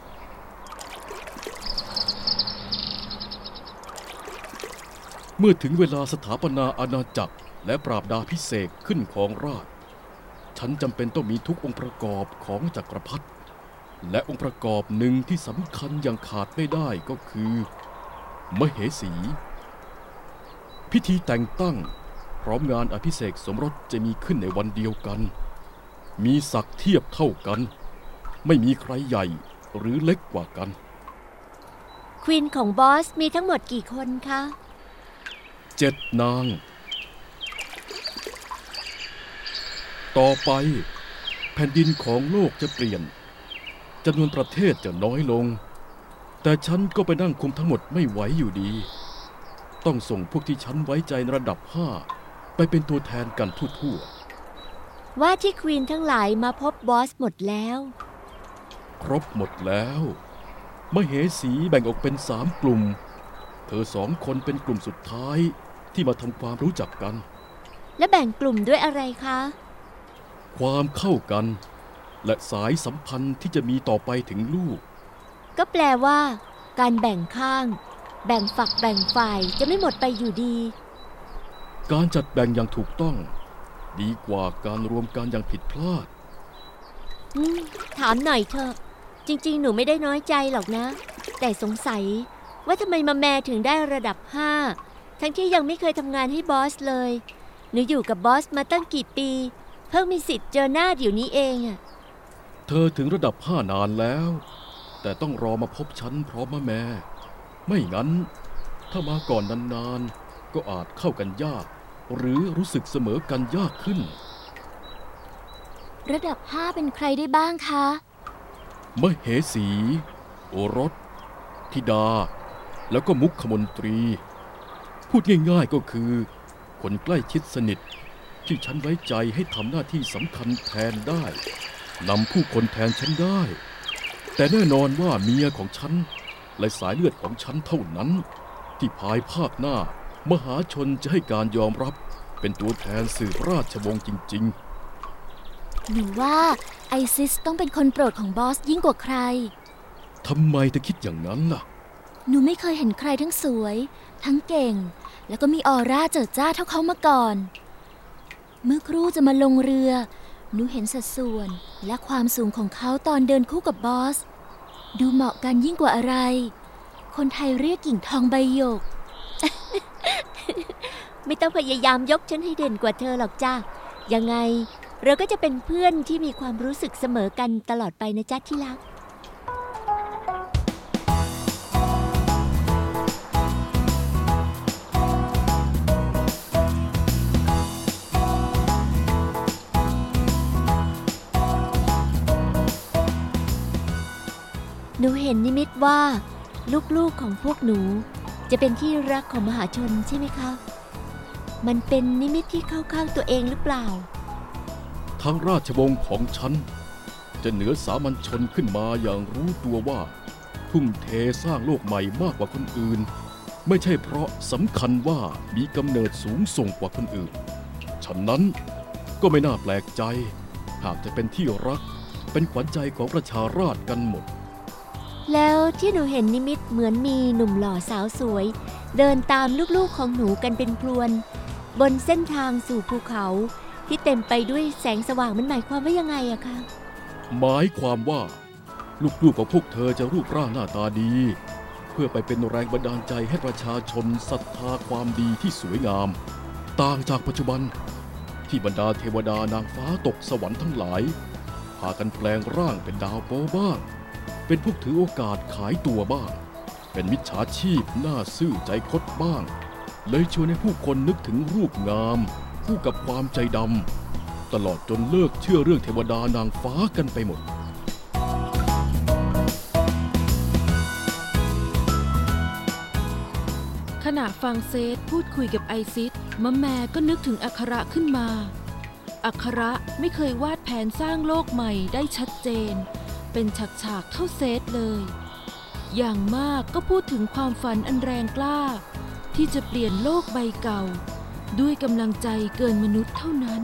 เมื่อถึงเวลาสถาปนาอาณาจักรและปราบดาภิเษกขึ้นของราชย์ฉันจำเป็นต้องมีทุกองค์ประกอบของจักรพรรดิและองค์ประกอบหนึ่งที่สำคัญอย่างขาดไม่ได้ก็คือมเหสี พิธีแต่งตั้งพร้อมงานอภิเษกสมรสจะมีขึ้นในวันเดียวกันมีศักดิ์เทียบเท่ากันไม่มีใครใหญ่หรือเล็กกว่ากันควีนของบอสมีทั้งหมดกี่คนคะ 7 นางต่อไปแผ่นดินของโลกจะเปลี่ยนจำนวนประเทศจะน้อยลงแต่ฉันก็ไปนั่งคุมทั้งหมดไม่ไหวอยู่ดีต้องส่งพวกที่ฉันไว้ใจในระดับ5ไปเป็นตัวแทนกันทั่วๆว่าที่ควีนทั้งหลายมาพบบอสหมดแล้วครบหมดแล้วมเหสีแบ่งออกเป็น3 กลุ่มเธอ2 คนเป็นกลุ่มสุดท้ายที่มาทำความรู้จักกันและแบ่งกลุ่มด้วยอะไรคะความเข้ากันและสายสัมพันธ์ที่จะมีต่อไปถึงลูกก็แปลว่าการแบ่งข้างแบ่งฝักแบ่งฝ่ายจะไม่หมดไปอยู่ดีการจัดแบ่งอย่างถูกต้องดีกว่าการรวมกันอย่างผิดพลาดถามหน่อยเถอะจริงๆหนูไม่ได้น้อยใจหรอกนะแต่สงสัยว่าทำไมมาแม่ถึงได้ระดับ5ทั้งที่ยังไม่เคยทำงานให้บอสเลยหนูอยู่กับบอสมาตั้งกี่ปีเพิ่งมีสิทธิ์เจอหน้าเดี๋ยวนี้เองอะเธอถึงระดับ5นานแล้วแต่ต้องรอมาพบฉันพร้อมมาแม่ไม่งั้นถ้ามาก่อนนานๆก็อาจเข้ากันยากหรือรู้สึกเสมอกันยากขึ้นระดับ 5 เป็นใครได้บ้างคะมเหสี โอรส ธิดา แล้วก็มุขมนตรี พูดง่ายๆก็คือคนใกล้ชิดสนิทที่ฉันไว้ใจให้ทำหน้าที่สำคัญแทนได้นำผู้คนแทนฉันได้ แต่แน่นอนว่าเมียของฉันและสายเลือดของฉันเท่านั้นที่ภายภาคหน้ามหาชนจะให้การยอมรับเป็นตัวแทนสืบราชวงศ์จริงๆหนูว่าไอซิสต้องเป็นคนโปรดของบอสยิ่งกว่าใครทำไมเธอคิดอย่างนั้นล่ะหนูไม่เคยเห็นใครทั้งสวย ทั้งเก่ง แล้วก็มีออร่าเจิดจ้าเท่าเขามาก่อน เมื่อครู่จะมาลงเรือ หนูเห็นสัดส่วนและความสูงของเขาตอนเดินคู่กับบอส ดูเหมาะกันยิ่งกว่าอะไร คนไทยเรียกกิ่งทองใบหยกไม่ต้องพยายามยกฉันให้เด่นกว่าเธอหรอกจ้ายังไงเราก็จะเป็นเพื่อนที่มีความรู้สึกเสมอกันตลอดไปนะจ๊ะที่รักหนูเห็นนิมิตว่าลูกๆของพวกหนูจะเป็นที่รักของมหาชนใช่ไหมคะ มันเป็นนิมิตที่เข้าข้างตัวเองหรือเปล่าทางราชวงศ์ของฉันจะเหนือสามัญชนขึ้นมาอย่างรู้ตัวว่าทุ่มเทสร้างโลกใหม่มากกว่าคนอื่นไม่ใช่เพราะสำคัญว่ามีกำเนิดสูงส่งกว่าคนอื่นฉะนั้นก็ไม่น่าแปลกใจหากจะเป็นที่รักเป็นขวัญใจของประชาราษฎร์กันหมดแล้วที่หนูเห็นนิมิตเหมือนมีหนุ่มหล่อสาวสวยเดินตามลูกๆของหนูกันเป็นพรวนบนเส้นทางสู่ภูเขาที่เต็มไปด้วยแสงสว่างมันหมายความว่ายังไงอะคะหมายความว่าลูกๆของพวกเธอจะรูปร่างหน้าตาดีเพื่อไปเป็นแรงบันดาลใจให้ประชาชนศรัทธาความดีที่สวยงามต่างจากปัจจุบันที่บรรดาเทวดานางฟ้าตกสวรรค์ทั้งหลายพากันแปลงร่างเป็นดาวโป๊บ้างเป็นพวกถือโอกาสขายตัวบ้างเป็นมิจฉาชีพหน้าซื่อใจคดบ้างเลยชวนให้ผู้คนนึกถึงรูปงามคู่กับความใจดำตลอดจนเลิกเชื่อเรื่องเทวดานางฟ้ากันไปหมดขณะฟังเซธพูดคุยกับไอซิสมะแมก็นึกถึงอัคระขึ้นมาอัคระไม่เคยวาดแผนสร้างโลกใหม่ได้ชัดเจนเป็นฉากๆเท่าเซธเลยอย่างมากก็พูดถึงความฝันอันแรงกล้าที่จะเปลี่ยนโลกใบเก่าด้วยกำลังใจเกินมนุษย์เท่านั้น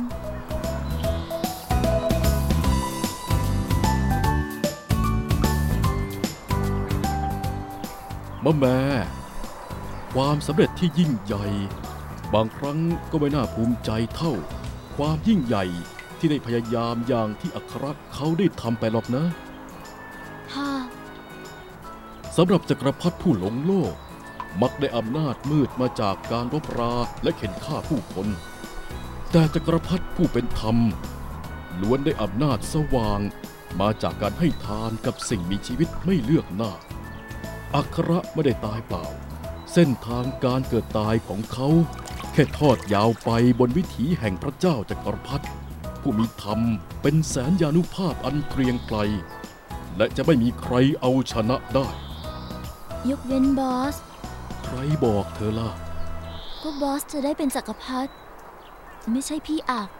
มะแม่ความสำเร็จที่ยิ่งใหญ่บางครั้งก็ไม่น่าภูมิใจเท่าความยิ่งใหญ่ที่ได้พยายามอย่างที่อัครเขาได้ทำไปหรอกนะค่ะสำหรับจักรพรรดิผู้หลงโลกมักได้อำนาจมืดมาจากการรบราและเข็นฆ่าผู้คนแต่จักรพรรดิผู้เป็นธรรมล้วนได้อำนาจสว่างมาจากการให้ทานกับสิ่งมีชีวิตไม่เลือกหน้าอัครไม่ได้ตายเปล่าเส้นทางการเกิดตายของเขาแค่ทอดยาวไปบนวิถีแห่งพระเจ้าจักรพรรดิผู้มีธรรมเป็นแสนยานุภาพอันเกรียงไกรและจะไม่มีใครเอาชนะได้ยกเว้นบอสใครบอกเธอล่ะก็บอสจะได้เป็นจักรพรรดิไม่ใช่พี่อัก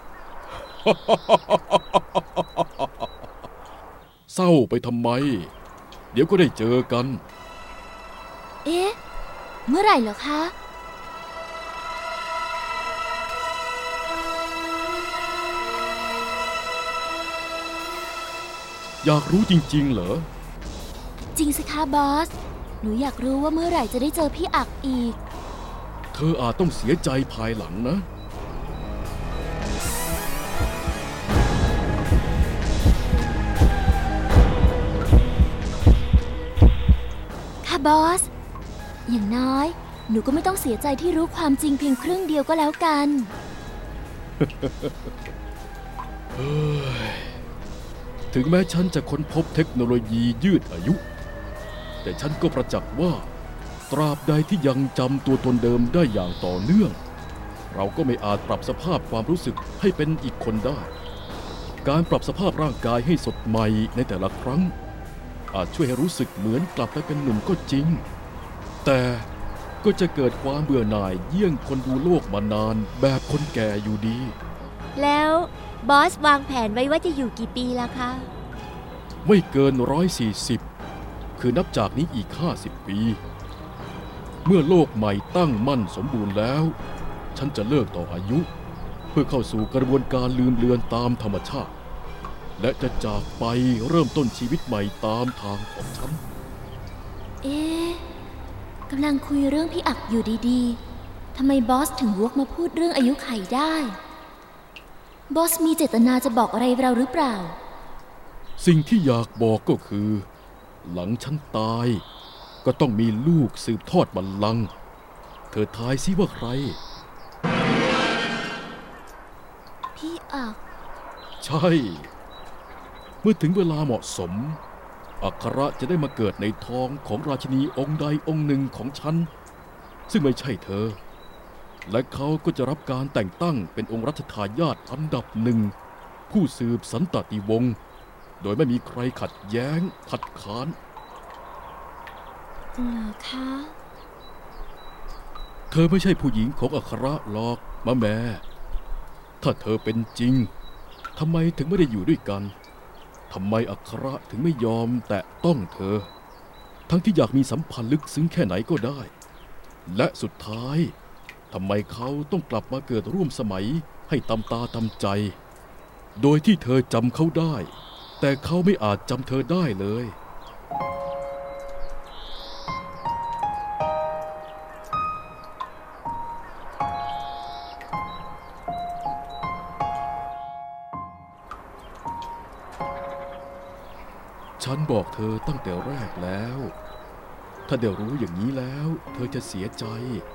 เศร้าไปทำไมเดี๋ยวก็ได้เจอกันเอ๊ะเมื่อไหร่เหรอคะอยากรู้จริงๆเหรอจริงสิคะบอสหนูอยากรู้ว่าเมื่อไหร่จะได้เจอพี่อักอีกเธออาจต้องเสียใจภายหลังนะค่ะบอสอย่างน้อยหนูก็ไม่ต้องเสียใจที่รู้ความจริงเพียงครึ่งเดียวก็แล้วกันถึงแม้ฉันจะค้นพบเทคโนโลยียืดอายุแต่ฉันก็ประจักษ์ว่าตราบใดที่ยังจำตัวตนเดิมได้อย่างต่อเนื่องเราก็ไม่อาจปรับสภาพความรู้สึกให้เป็นอีกคนได้การปรับสภาพร่างกายให้สดใหม่ในแต่ละครั้งอาจช่วยให้รู้สึกเหมือนกลับไปเป็นหนุ่มก็จริงแต่ก็จะเกิดความเบื่อหน่ายเยี่ยงคนดูโลกมานานแบบคนแก่อยู่ดีแล้วบอสวางแผนไว้ว่าจะอยู่กี่ปีล่ะคะไม่เกิน140คือนับจากนี้อีก50 ปีเมื่อโลกใหม่ตั้งมั่นสมบูรณ์แล้วฉันจะเลิกต่ออายุเพื่อเข้าสู่กระบวนการลืมเลือนตามธรรมชาติและจะจากไปเริ่มต้นชีวิตใหม่ตามทางของฉันกำลังคุยเรื่องพี่อักอยู่ดีๆทำไมบอสถึงวกมาพูดเรื่องอายุไขได้บอสมีเจตนาจะบอกอะไรเราหรือเปล่าสิ่งที่อยากบอกก็คือหลังฉันตายก็ต้องมีลูกสืบทอดบัลลังก์เธอทายซิว่าใครพี่อักใช่เมื่อถึงเวลาเหมาะสมอัคระจะได้มาเกิดในท้องของราชินีองค์ใดองค์หนึ่งของฉันซึ่งไม่ใช่เธอและเขาก็จะรับการแต่งตั้งเป็นองค์รัชทายาทอันดับหนึ่งผู้สืบสันตติวงศ์โดยไม่มีใครขัดแย้งขัดขานเหรอคะเธอไม่ใช่ผู้หญิงของอัคระหรอกมะแม่ถ้าเธอเป็นจริงทำไมถึงไม่ได้อยู่ด้วยกันทำไมอัคระถึงไม่ยอมแตะต้องเธอทั้งที่อยากมีสัมพันธ์ลึกซึ้งแค่ไหนก็ได้และสุดท้ายทำไมเขาต้องกลับมาเกิดร่วมสมัยให้ตำตาตำใจโดยที่เธอจำเขาได้แต่เขาไม่อาจจำเธอได้เลยฉันบอกเธอตั้งแต่แรกแล้วถ้าเดี๋ยวรู้อย่างนี้แล้วเธอจะเสียใจ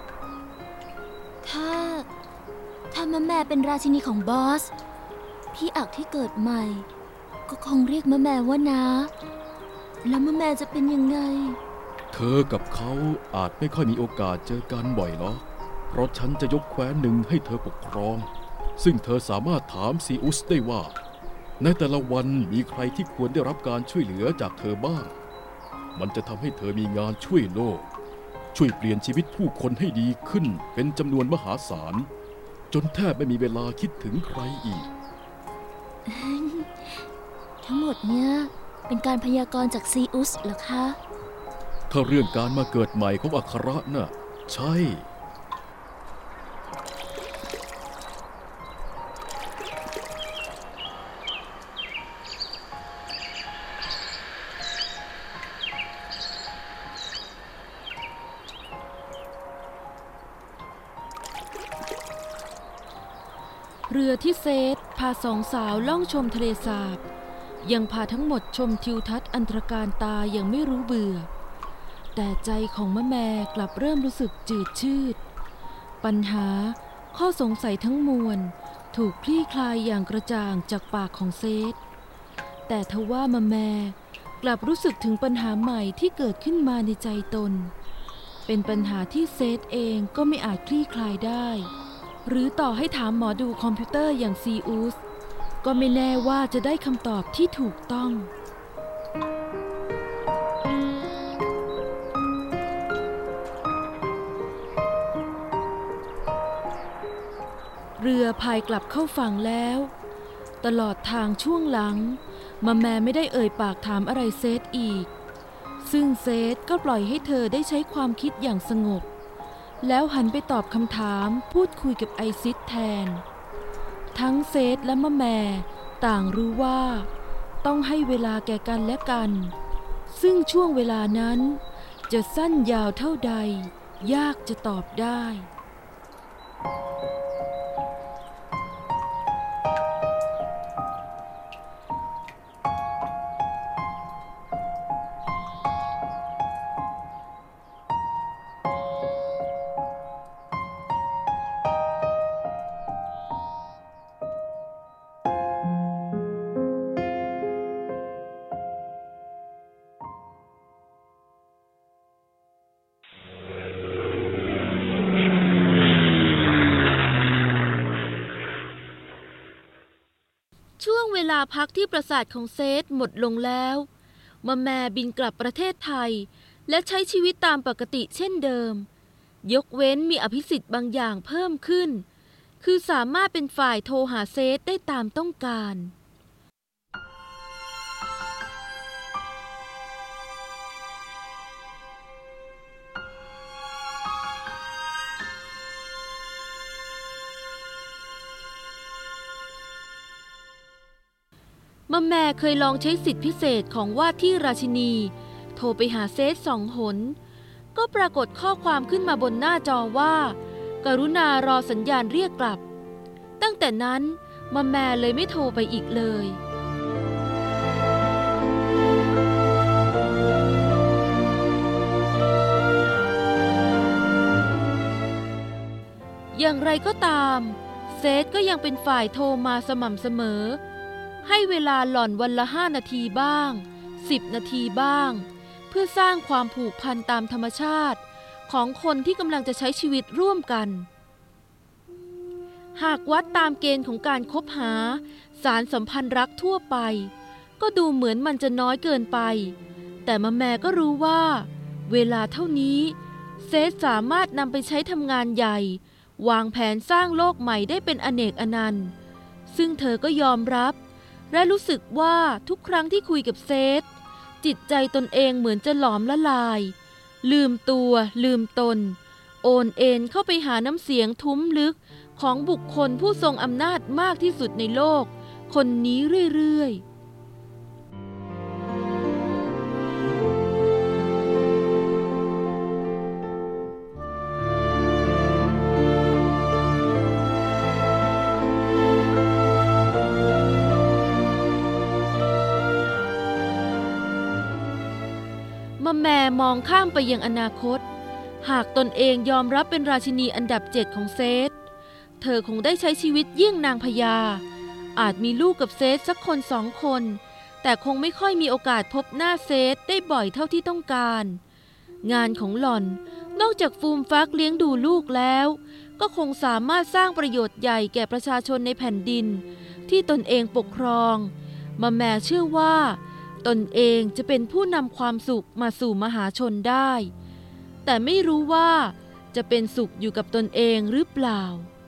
ถ้ามะแม่เป็นราชินีของบอสพี่อักที่เกิดใหม่ก็คงเรียกมะแม่ว่าน้าแล้วมะแม่จะเป็นยังไงเธอกับเขาอาจไม่ค่อยมีโอกาสเจอกันบ่อยหรอกเพราะฉันจะยกแคว้นหนึ่งให้เธอปกครองซึ่งเธอสามารถถามซีอุสได้ว่าในแต่ละวันมีใครที่ควรได้รับการช่วยเหลือจากเธอบ้างมันจะทำให้เธอมีงานช่วยโลกช่วยเปลี่ยนชีวิตผู้คนให้ดีขึ้นเป็นจำนวนมหาศาลจนแทบไม่มีเวลาคิดถึงใครอีกทั้งหมดเนี้ยเป็นการพยากรณ์จากซีอุสเหรอคะถ้าเรื่องการมาเกิดใหม่ของอัคระน่ะใช่เรือที่เซธพาสองสาวล่องชมทะเลสาบยังพาทั้งหมดชมทิวทัศน์อันตรการตาอย่างไม่รู้เบื่อแต่ใจของมะแม่กลับเริ่มรู้สึกจืดชืดปัญหาข้อสงสัยทั้งมวลถูกคลี่คลายอย่างกระจ่างจากปากของเซธแต่ทว่ามะแม่กลับรู้สึกถึงปัญหาใหม่ที่เกิดขึ้นมาในใจตนเป็นปัญหาที่เซธเองก็ไม่อาจคลี่คลายได้หรือต่อให้ถามหมอดูคอมพิวเตอร์อย่างซีอุสก็ไม่แน่ว่าจะได้คำตอบที่ถูกต้องเรือพายกลับเข้าฝั่งแล้วตลอดทางช่วงหลังมะแม่ไม่ได้เอ่ยปากถามอะไรเซธอีกซึ่งเซธก็ปล่อยให้เธอได้ใช้ความคิดอย่างสงบแล้วหันไปตอบคำถามพูดคุยกับไอซิสแทนทั้งเซธและมะแม่ต่างรู้ว่าต้องให้เวลาแก่กันและกันซึ่งช่วงเวลานั้นจะสั้นยาวเท่าใดยากจะตอบได้ช่วงเวลาพักที่ปราสาทของเซธหมดลงแล้วมาแมบินกลับประเทศไทยและใช้ชีวิตตามปกติเช่นเดิมยกเว้นมีอภิสิทธิ์บางอย่างเพิ่มขึ้นคือสามารถเป็นฝ่ายโทรหาเซธได้ตามต้องการมาแม่เคยลองใช้สิทธิพิเศษของว่าที่ราชินีโทรไปหาเซธ2 หนก็ปรากฏข้อความขึ้นมาบนหน้าจอว่ากรุณารอสัญญาณเรียกกลับตั้งแต่นั้นมาแม่เลยไม่โทรไปอีกเลยอย่างไรก็ตามเซธก็ยังเป็นฝ่ายโทรมาสม่ำเสมอให้เวลาหล่อนวันละ5 นาทีบ้าง10 นาทีบ้างเพื่อสร้างความผูกพันตามธรรมชาติของคนที่กำลังจะใช้ชีวิตร่วมกันหากวัดตามเกณฑ์ของการคบหาสารสัมพันธ์รักทั่วไปก็ดูเหมือนมันจะน้อยเกินไปแต่มาแม่ก็รู้ว่าเวลาเท่านี้เซธสามารถนำไปใช้ทำงานใหญ่วางแผนสร้างโลกใหม่ได้เป็นอเนกอนันต์ซึ่งเธอก็ยอมรับและรู้สึกว่าทุกครั้งที่คุยกับเซธจิตใจตนเองเหมือนจะหลอมละลายลืมตัวลืมตนโอนเอ็นเข้าไปหาน้ำเสียงทุ้มลึกของบุคคลผู้ทรงอำนาจมากที่สุดในโลกคนนี้เรื่อยๆมาแม่มองข้ามไปยังอนาคตหากตนเองยอมรับเป็นราชินีอันดับ7ของเซธเธอคงได้ใช้ชีวิตเยี่ยงนางพญาอาจมีลูกกับเซธสักคน2 คนแต่คงไม่ค่อยมีโอกาสพบหน้าเซธได้บ่อยเท่าที่ต้องการงานของหล่อนนอกจากฟูมฟักเลี้ยงดูลูกแล้วก็คงสามารถสร้างประโยชน์ใหญ่แก่ประชาชนในแผ่นดินที่ตนเองปกครองมาแม่เชื่อว่าตนเองจะเป็นผู้นำความสุขมาสู่มหาชนได้แต่ไม่รู้ว่าจะเป็นสุขอยู่กับตนเองหรือเปล่า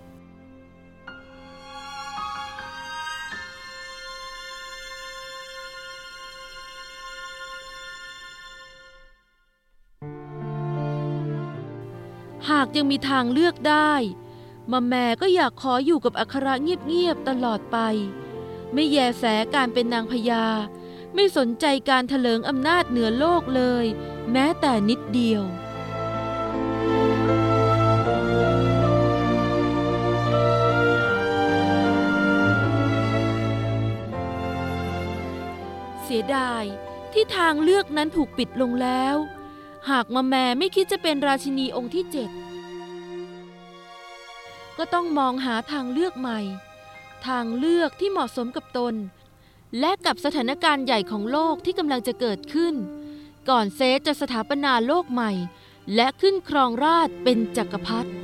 หากยังมีทางเลือกได้มาแม่ก็อยากขออยู่กับอัครเงียบๆตลอดไปไม่แยแสการเป็นนางพญาไม่สนใจการเถลิงอำนาจเหนือโลกเลยแม้แต่นิดเดียวเสียดายที่ทางเลือกนั้นถูกปิดลงแล้วหากมาแม่ไม่คิดจะเป็นราชินีองค์ที่7ก็ต้องมองหาทางเลือกใหม่ทางเลือกที่เหมาะสมกับตนและกับสถานการณ์ใหญ่ของโลกที่กำลังจะเกิดขึ้นก่อนเซธจะสถาปนาโลกใหม่และขึ้นครองราชย์เป็นจักรพรรดิ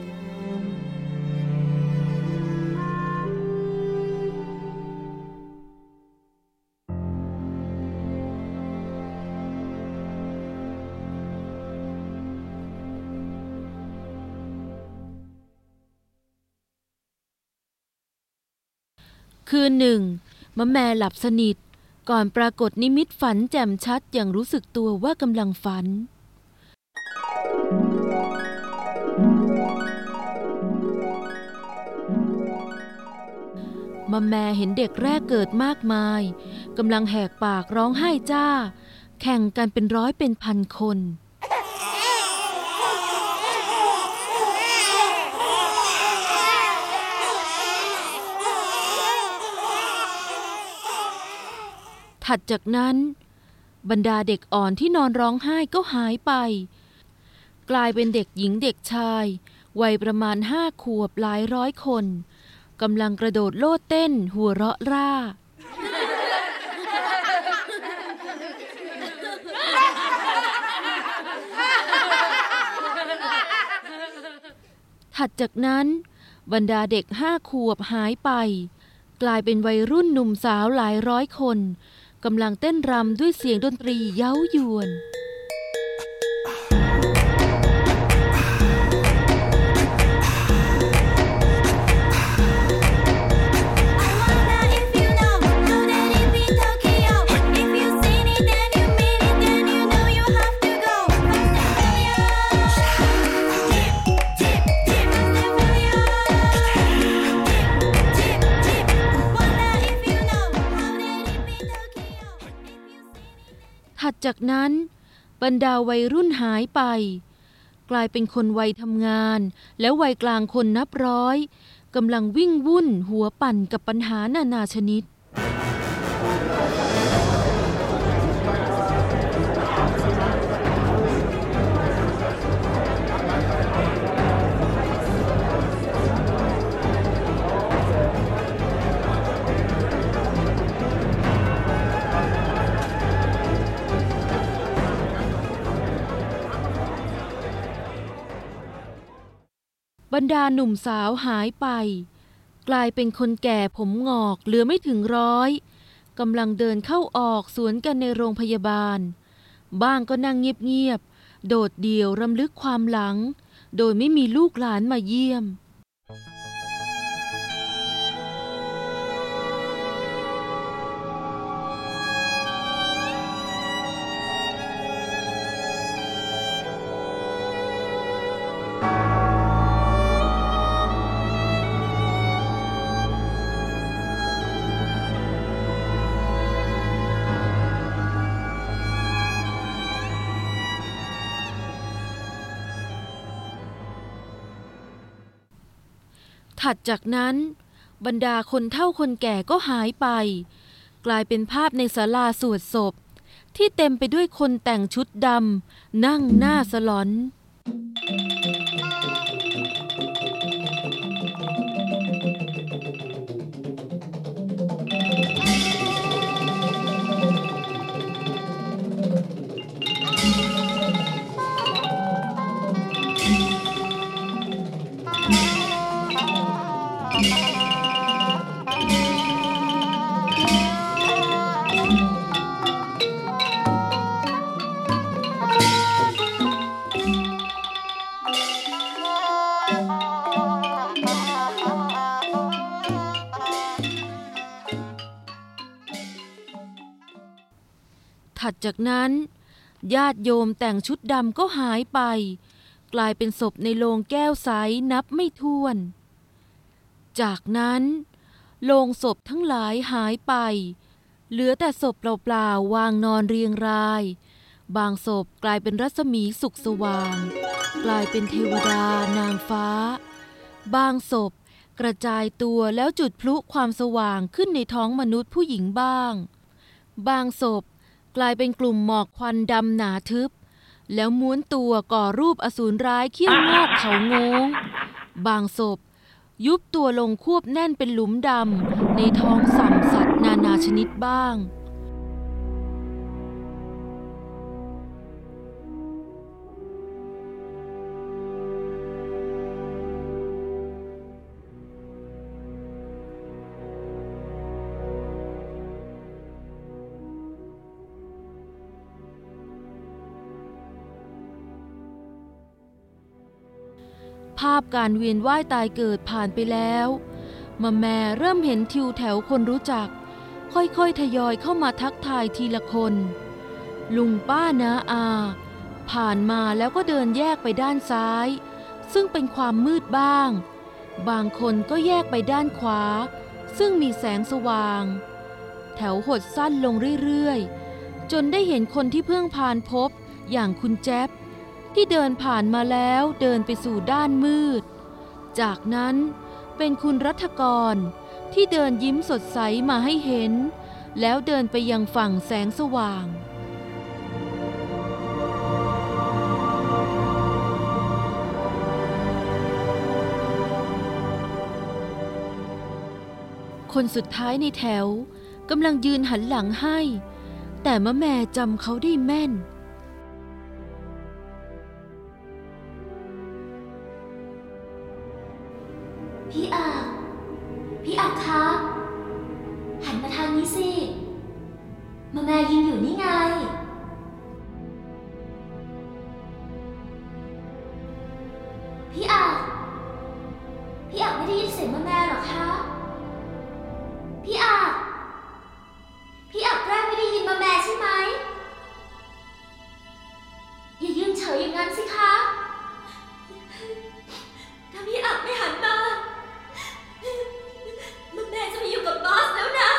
คืนหนึ่งมะแม่หลับสนิทก่อนปรากฏนิมิตฝันแจ่มชัดอย่างรู้สึกตัวว่ากำลังฝันมะแม่เห็นเด็กแรกเกิดมากมายกำลังแหกปากร้องไห้จ้าแข่งกันเป็นร้อยเป็นพันคนถัดจากนั้นบรรดาเด็กอ่อนที่นอนร้องไห้ก็หายไปกลายเป็นเด็กหญิงเด็กชายวัยประมาณ5 ขวบหลายร้อยคนกำลังกระโดดโลดเต้นหัวเราะร่าถัดจากนั้นบรรดาเด็ก5 ขวบหายไปกลายเป็นวัยรุ่นหนุ่มสาวหลายร้อยคนกำลังเต้นรำด้วยเสียงดนตรีเย้ายวน ถัดจากนั้นบรรดาวัยรุ่นหายไปกลายเป็นคนวัยทำงานและวัยกลางคนนับร้อยกำลังวิ่งวุ่นหัวปั่นกับปัญหานานาชนิดบรรดาหนุ่มสาวหายไปกลายเป็นคนแก่ผมงอกเหลือไม่ถึง100กำลังเดินเข้าออกสวนกันในโรงพยาบาลบ้างก็นั่งเงียบๆโดดเดี่ยวรำลึกความหลังโดยไม่มีลูกหลานมาเยี่ยมถัดจากนั้นบรรดาคนเฒ่าคนแก่ก็หายไปกลายเป็นภาพในศาลาสวดศพที่เต็มไปด้วยคนแต่งชุดดำนั่งหน้าสลอนถัดจากนั้นญาติโยมแต่งชุดดำก็หายไปกลายเป็นศพในโลงแก้วใสนับไม่ถ้วนจากนั้นโลงศพทั้งหลายหายไปเหลือแต่ศพเปล่าๆวางนอนเรียงรายบางศพกลายเป็นรัศมีสุกสว่างกลายเป็นเทวดานางฟ้าบางศพกระจายตัวแล้วจุดพลุความสว่างขึ้นในท้องมนุษย์ผู้หญิงบ้างบางศพกลายเป็นกลุ่มหมอกควันดำหนาทึบแล้วม้วนตัวก่อรูปอสูรร้ายเขี้ยวงอกเขาโงงบางศพยุบตัวลงควบแน่นเป็นหลุมดำในท้องสัมสัตว์นานาชนิดบ้างภาพการเวียนว่ายตายเกิดผ่านไปแล้วมาแม่เริ่มเห็นทิวแถวคนรู้จักค่อยๆทยอยเข้ามาทักทายทีละคนลุงป้าน้าอาผ่านมาแล้วก็เดินแยกไปด้านซ้ายซึ่งเป็นความมืดบ้างบางคนก็แยกไปด้านขวาซึ่งมีแสงสว่างแถวหดสั้นลงเรื่อยๆจนได้เห็นคนที่เพิ่งผ่านพบอย่างคุณแจ๊บที่เดินผ่านมาแล้วเดินไปสู่ด้านมืดจากนั้นเป็นคุณรัฐกรที่เดินยิ้มสดใสมาให้เห็นแล้วเดินไปยังฝั่งแสงสว่างคนสุดท้ายในแถวกำลังยืนหันหลังให้แต่มะแม่จำเขาได้แม่นพี่อาคะสิมาแม่ยืนอยู่นี่ไงพี่อาจไม่ได้ยินเสียงมาแม่หรอคะพี่อาจแกล้งไม่ได้ยินมาแม่ใช่ไหมอย่ายืนเฉยอย่างนั้นสิคะถ้าพี่อาจไม่หันมาแม่จะไปอยู่กับบอสแล้วนะ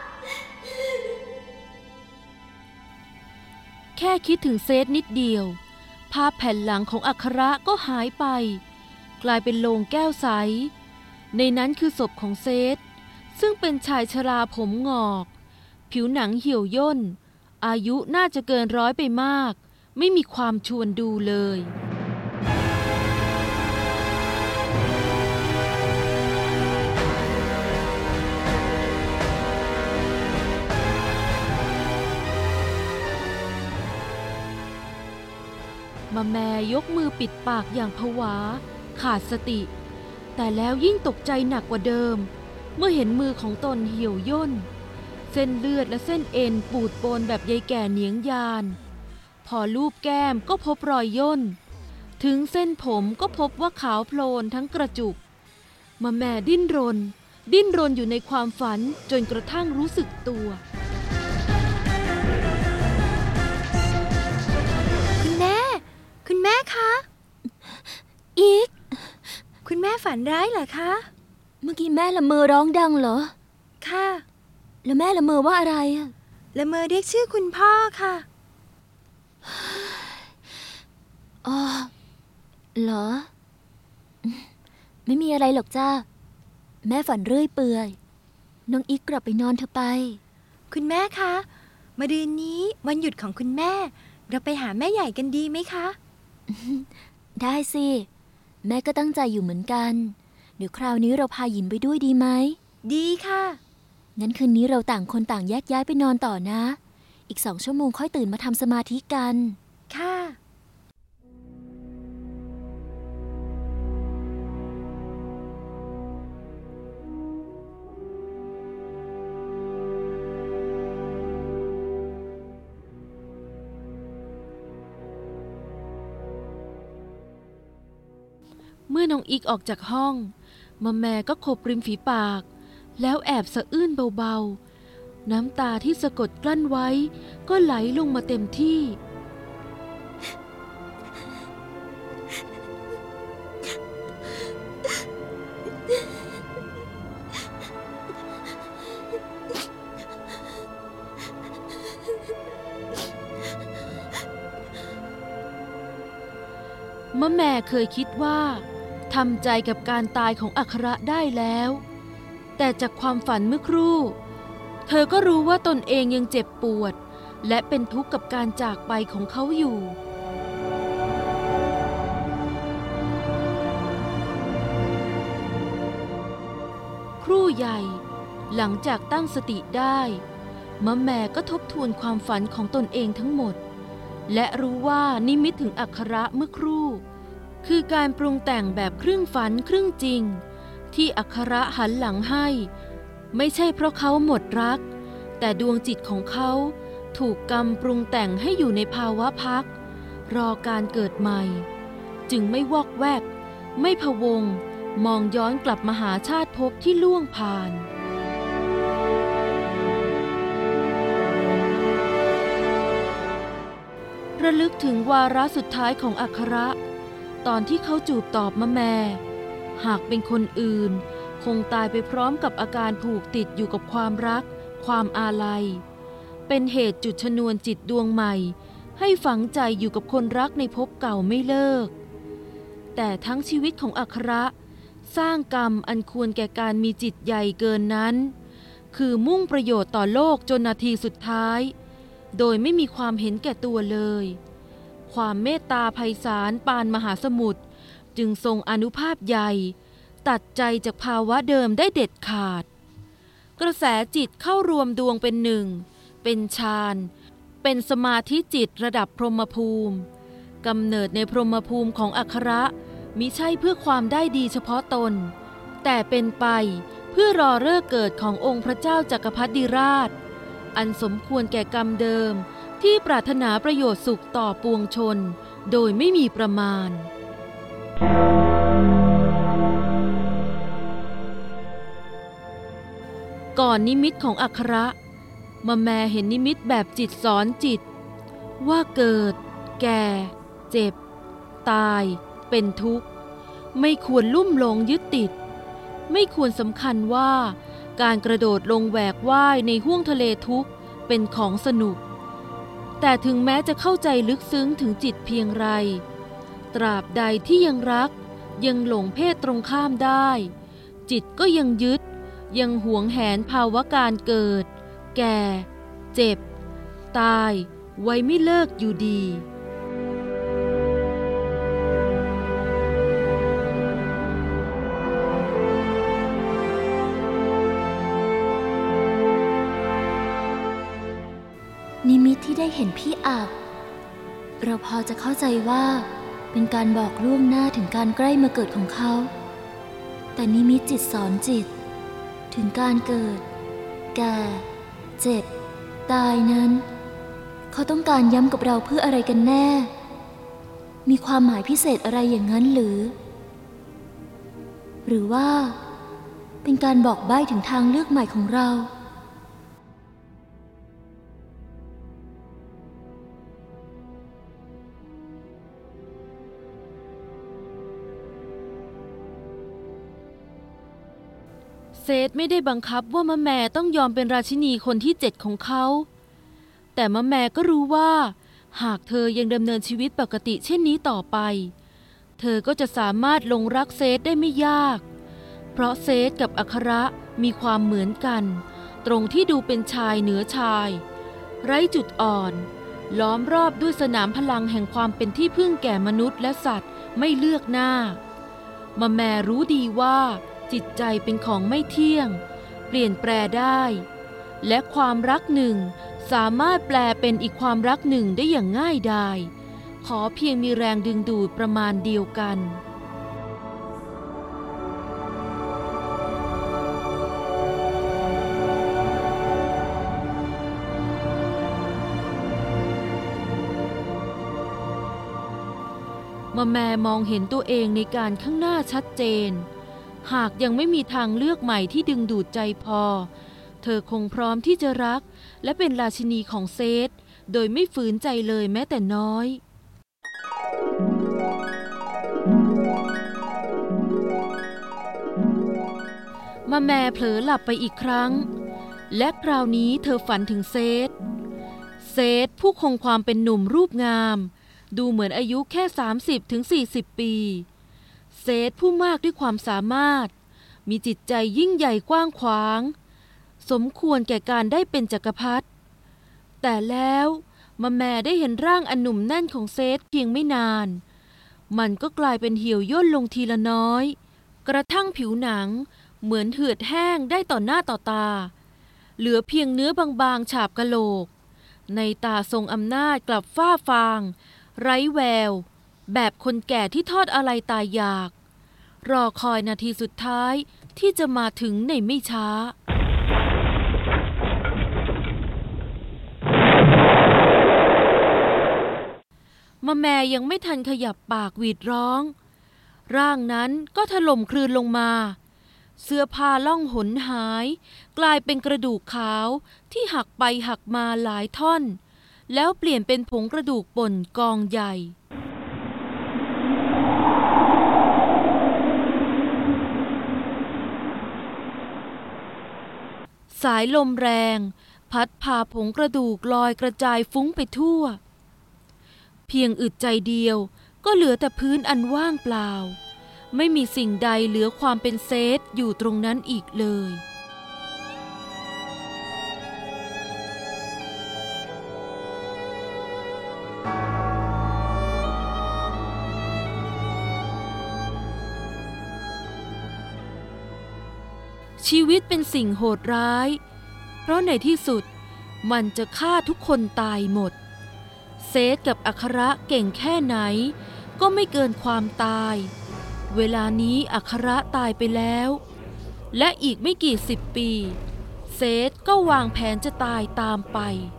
แค่คิดถึงเซธนิดเดียวภาพแผ่นหลังของอัคระก็หายไปกลายเป็นโลงแก้วใสในนั้นคือศพของเซธซึ่งเป็นชายชราผมงอกผิวหนังเหี่ยวย่นอายุน่าจะเกิน100ไปมากไม่มีความชวนดูเลยมาแม่ยกมือปิดปากอย่างผวาขาดสติแต่แล้วยิ่งตกใจหนักกว่าเดิมเมื่อเห็นมือของตนเหี่ยวย่นเส้นเลือดและเส้นเอ็นปูดโปนแบบยายแก่เหนียงยานพอลูบแก้มก็พบรอยย่นถึงเส้นผมก็พบว่าขาวโพลนทั้งกระจุกมาแม่ดิ้นรนอยู่ในความฝันจนกระทั่งรู้สึกตัวคุณแม่คะอีกคุณแม่ฝันร้ายเหรอคะเมื่อกี้แม่ละเมอร้องดังเหรอค่ะแล้วแม่ละเมอว่าอะไรอะละเมอเรียกชื่อคุณพ่อค่ะอ๋อเหรอไม่มีอะไรหรอกจ้าแม่ฝันเรื่อยเปื่อยน้องอีกกลับไปนอนเถอะไปคุณแม่คะมะรืนนี้วันหยุดของคุณแม่เราไปหาแม่ใหญ่กันดีไหมคะได้สิแม่ก็ตั้งใจอยู่เหมือนกันเดี๋ยวคราวนี้เราพาหยินไปด้วยดีไหมดีค่ะงั้นคืนนี้เราต่างคนต่างแยกย้ายไปนอนต่อนะอีก2 ชั่วโมงค่อยตื่นมาทำสมาธิกันค่ะเมื่อน้องอีกออกจากห้องมาแม่ก็ขบริมฝีปากแล้วแอบสะอื้นเบาๆน้ำตาที่สะกดกลั้นไว้ก็ไหลลงมาเต็มที่มะแม่เคยคิดว่าทำใจกับการตายของอัคระได้แล้วแต่จากความฝันเมื่อครู่เธอก็รู้ว่าตนเองยังเจ็บปวดและเป็นทุกข์กับการจากไปของเขาอยู่ครู่ใหญ่หลังจากตั้งสติได้มะแม่ก็ทบทวนความฝันของตนเองทั้งหมดและรู้ว่านิมิตถึงอัคระเมื่อครู่คือการปรุงแต่งแบบครึ่งฝันครึ่งจริงที่อัคระหันหลังให้ไม่ใช่เพราะเขาหมดรักแต่ดวงจิตของเขาถูกกรรมปรุงแต่งให้อยู่ในภาวะพักรอการเกิดใหม่จึงไม่วอกแวกไม่พะวงมองย้อนกลับมาหาชาติภพที่ล่วงผ่านระลึกถึงวาระสุดท้ายของอัคระตอนที่เขาจูบตอบมะแม่หากเป็นคนอื่นคงตายไปพร้อมกับอาการผูกติดอยู่กับความรักความอาลัยเป็นเหตุจุดชนวนจิตดวงใหม่ให้ฝังใจอยู่กับคนรักในภพเก่าไม่เลิกแต่ทั้งชีวิตของอัคระสร้างกรรมอันควรแก่การมีจิตใหญ่เกินนั้นคือมุ่งประโยชน์ต่อโลกจนนาทีสุดท้ายโดยไม่มีความเห็นแก่ตัวเลยความเมตตาไพศาลปานมหาสมุทรจึงทรงอานุภาพใหญ่ตัดใจจากภาวะเดิมได้เด็ดขาดกระแสจิตเข้ารวมดวงเป็นหนึ่งเป็นฌานเป็นสมาธิจิตระดับพรหมภูมิกำเนิดในพรหมภูมิของอัคระมิใช่เพื่อความได้ดีเฉพาะตนแต่เป็นไปเพื่อรอฤกษ์เกิดขององค์พระเจ้าจักรพรรดิราชอันสมควรแก่กรรมเดิมที่ปรารถนาประโยชน์สุขต่อปวงชนโดยไม่มีประมาณก่อนนิมิตของอัคระมะแมเห็นนิมิตแบบจิตสอนจิตว่าเกิดแก่เจ็บตายเป็นทุกข์ไม่ควรลุ่มหลงยึดติดไม่ควรสำคัญว่าการกระโดดลงแหวกว่ายในห้วงทะเลทุกข์เป็นของสนุกแต่ถึงแม้จะเข้าใจลึกซึ้งถึงจิตเพียงไรตราบใดที่ยังรักยังหลงเพศตรงข้ามได้จิตก็ยังยึดยังหวงแหนภาวะการเกิดแก่เจ็บตายไว้ไม่เลิกอยู่ดีนิมิตที่ได้เห็นพี่อักเราพอจะเข้าใจว่าเป็นการบอกล่วงหน้าถึงการใกล้มาเกิดของเขาแต่นิมิตจิตสอนจิตถึงการเกิดแก่เจ็บตายนั้นเขาต้องการย้ำกับเราเพื่ออะไรกันแน่มีความหมายพิเศษอะไรอย่างนั้นหรือว่าเป็นการบอกใบ้ถึงทางเลือกใหม่ของเราเซธไม่ได้บังคับว่ามะแม่ต้องยอมเป็นราชินีคนที่7ของเขาแต่มะแม่ก็รู้ว่าหากเธอยังดำเนินชีวิตปกติเช่นนี้ต่อไปเธอก็จะสามารถหลงรักเซธได้ไม่ยากเพราะเซธกับอัคระมีความเหมือนกันตรงที่ดูเป็นชายเหนือชายไร้จุดอ่อนล้อมรอบด้วยสนามพลังแห่งความเป็นที่พึ่งแก่มนุษย์และสัตว์ไม่เลือกหน้ามะแม่รู้ดีว่าจิตใจเป็นของไม่เที่ยงเปลี่ยนแปลได้และความรักหนึ่งสามารถแปลเป็นอีกความรักหนึ่งได้อย่างง่ายดายขอเพียงมีแรงดึงดูดประมาณเดียวกันมะแม่มองเห็นตัวเองในการข้างหน้าชัดเจนหากยังไม่มีทางเลือกใหม่ที่ดึงดูดใจพอเธอคงพร้อมที่จะรักและเป็นราชินีของเซธโดยไม่ฝืนใจเลยแม้แต่น้อยมะแม่เผลอหลับไปอีกครั้งและคราวนี้เธอฝันถึงเซธผู้คงความเป็นหนุ่มรูปงามดูเหมือนอายุแค่ 30-40 ปีเซธผู้มากด้วยความสามารถมีจิตใจยิ่งใหญ่กว้างขวางสมควรแก่การได้เป็นจักรพรรดิแต่แล้วมะแม่ได้เห็นร่างอันหนุ่มแน่นของเซธเพียงไม่นานมันก็กลายเป็นเหี่ยวย่นลงทีละน้อยกระทั่งผิวหนังเหมือนเหือดแห้งได้ต่อหน้าต่อตาเหลือเพียงเนื้อบางๆฉาบกะโหลกในตาทรงอำนาจกลับฟ้าฟางไร้แววแบบคนแก่ที่ทอดอะไรตายอยากรอคอยนาทีสุดท้ายที่จะมาถึงในไม่ช้ามะแม่ยังไม่ทันขยับปากหวีดร้องร่างนั้นก็ถล่มคลืนลงมาเสื้อผ้าล่องหนหายกลายเป็นกระดูกขาวที่หักไปหักมาหลายท่อนแล้วเปลี่ยนเป็นผงกระดูกป่นกองใหญ่สายลมแรงพัดพาผงกระดูกลอยกระจายฟุ้งไปทั่วเพียงอึดใจเดียวก็เหลือแต่พื้นอันว่างเปล่าไม่มีสิ่งใดเหลือความเป็นเซธอยู่ตรงนั้นอีกเลยชีวิตเป็นสิ่งโหดร้ายเพราะในที่สุดมันจะฆ่าทุกคนตายหมดเซธกับอัคระเก่งแค่ไหนก็ไม่เกินความตายเวลานี้อัคระตายไปแล้วและอีกไม่กี่10 ปีเซธก็วางแผนจะตายตามไป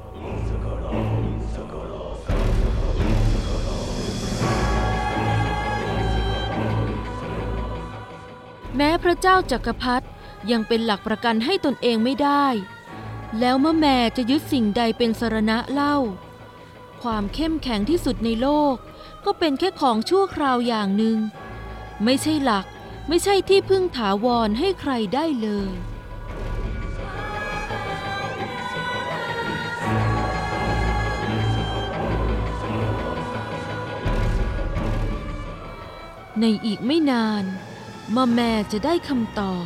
แม้พระเจ้าจักรพรรดิยังเป็นหลักประกันให้ตนเองไม่ได้แล้วมะแม่จะยึดสิ่งใดเป็นสรณะเล่าความเข้มแข็งที่สุดในโลกก็เป็นแค่ของชั่วคราวอย่างหนึ่งไม่ใช่หลักไม่ใช่ที่พึ่งถาวรให้ใครได้เลยในอีกไม่นานมะแม่จะได้คำตอบ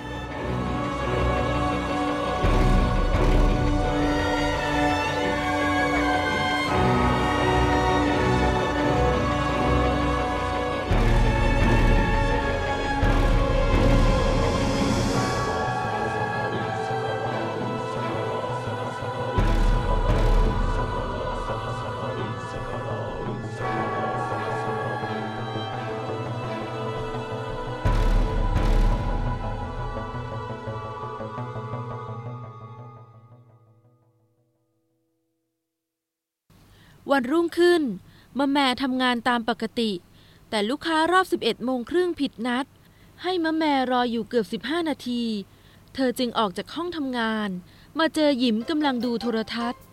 วันรุ่งขึ้นมะแม่ทำงานตามปกติแต่ลูกค้ารอบ11:30ผิดนัดให้มะแม่รออยู่เกือบ15นาทีเธอจึงออกจากห้องทำงานมาเจอหยิมกำลังดูโทรทัศน์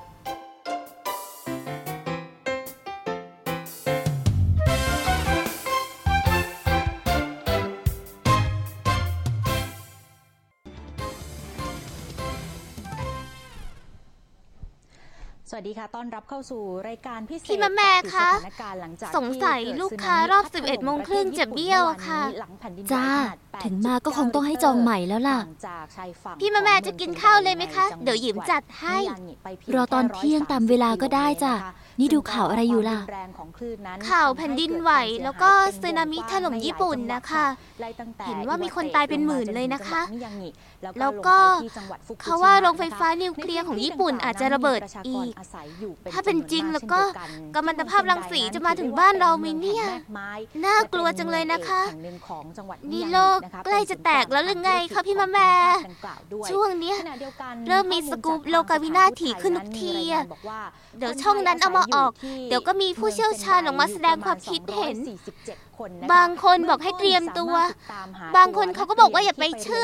สวัสดีค่ะต้อนรับเข้าสู่รายการพิเศษพี่มะแม่คะ สงสัยลูกค้ารอบ11:30จะเบี้ยวค่ะจ้าถึงมาก็คงต้องให้จองใหม่แล้วล่ะพี่มะแม่จะกินข้าวเลยไหมคะเดี๋ยวหยิมจัดให้รอตอนเที่ยงตามเวลาก็ได้จ้ะนี่ดูข่าวอะไรอยู่ล่ะข่าวแผ่นดินไหวแล้วก็สึนามิถล่มญี่ปุ่นนะคะเห็นว่ามีคนตายเป็นหมื่นเลยนะคะแล้วก็เขาว่าโรงไฟฟ้านิวเคลียร์ของญี่ปุ่นอาจจะระเบิดอีกถ้าเป็นจริงแล้วก็กัมมันตภาพรังสีจะมาถึงบ้านเราไหมเนี่ยน่ากลัวจังเลยนะคะนี่โลกใกล้จะแตกแล้วหรือไงคะพี่มะแม่ช่วงนี้เริ่มมีสกู๊ปโลกาวินาศถี่ขึ้นทุกทีเดี๋ยวช่องนั้นเอามาออกเดี๋ยวก็มีผู้เชี่ยวชาญออกมาแสดงความคิดเห็นบางคนบอกให้เตรียมตัวบางคนเขาก็บอกว่าอย่าไปเชื่อ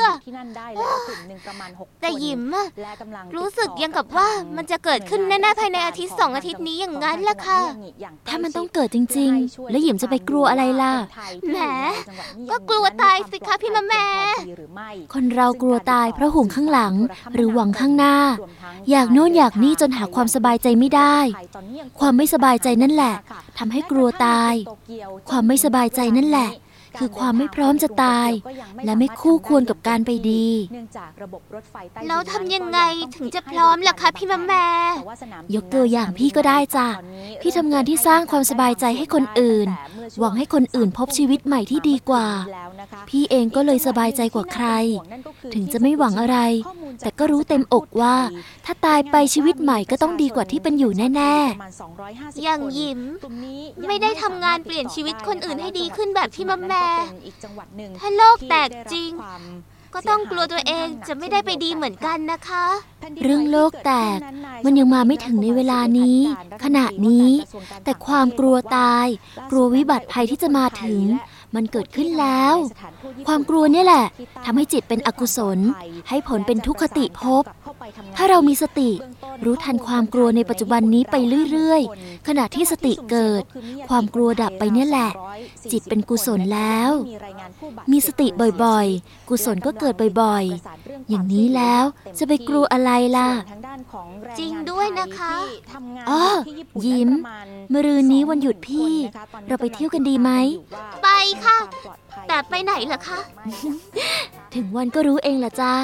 แต่หยิมรู้สึกยังกับว่ามันจะเกิดขึ้นแน่ๆภายในอาทิตย์2 อาทิตย์นี้อย่างนั้นแหละค่ะถ้ามันต้องเกิดจริงๆแล้วหยิมจะไปกลัวอะไรล่ะแหมก็กลัวตายสิคะพี่มะแม่คนเรากลัวตายเพราะห่วงข้างหลังหรือหวังข้างหน้าอยากโน่นอยากนี่จนหาความสบายใจไม่ได้ความไม่สบายใจนั่นแหละทำให้กลัวตายความไม่สบายใจนั่นแหละคือความไม่พร้อมจะตายและไม่คู่ควรกับการไปดีแล้วทำยังไงถึงจะพร้อมล่ะคะพี่มะแม่ยกตัวอย่างพี่ก็ได้จ้ะพี่ทำงานที่สร้างความสบายใจให้คนอื่นหวังให้คนอื่นพบชีวิตใหม่ที่ดีกว่าพี่เองก็เลยสบายใจกว่าใครถึงจะไม่หวังอะไรแต่ก็รู้เต็มอกว่าถ้าตายไปชีวิตใหม่ก็ต้องดีกว่าที่เป็นอยู่แน่ๆอย่างหยิมไม่ได้ทำงานเปลี่ยนชีวิตคนอื่นให้ดีขึ้นแบบพี่มะแม่ถ้าโลกแตกจริงก็ต้องกลัวตัวเองจะไม่ได้ไปดีเหมือนกันนะคะเรื่องโลกแตกมันยังมาไม่ถึงในเวลานี้ขณะนี้แต่ความกลัวตายกลัววิบัติภัยที่จะมาถึงมันเกิดขึ้นแล้วความกลัวเนี่ยแหละทำให้จิตเป็นอกุศลให้ผลเป็นทุกขติภพถ้าเรามีสติรู้ทันความกลัวในปัจจุบันนี้ไปเรื่อยๆขณะที่สติเกิดความกลัวดับไปเนี่ยแหละจิตเป็นกุศลแล้วมีสติบ่อยๆกุศลก็เกิดบ่อยๆอย่างนี้แล้วจะไปกลัวอะไรล่ะจริงด้วยนะคะอ๋อยิ้มมะรืนนี้วันหยุดพี่เราไปเที่ยวกันดีไหมไปค่ะแต่ไปไหนล่ะคะ ถึงวันก็รู้เองล่ะจ้า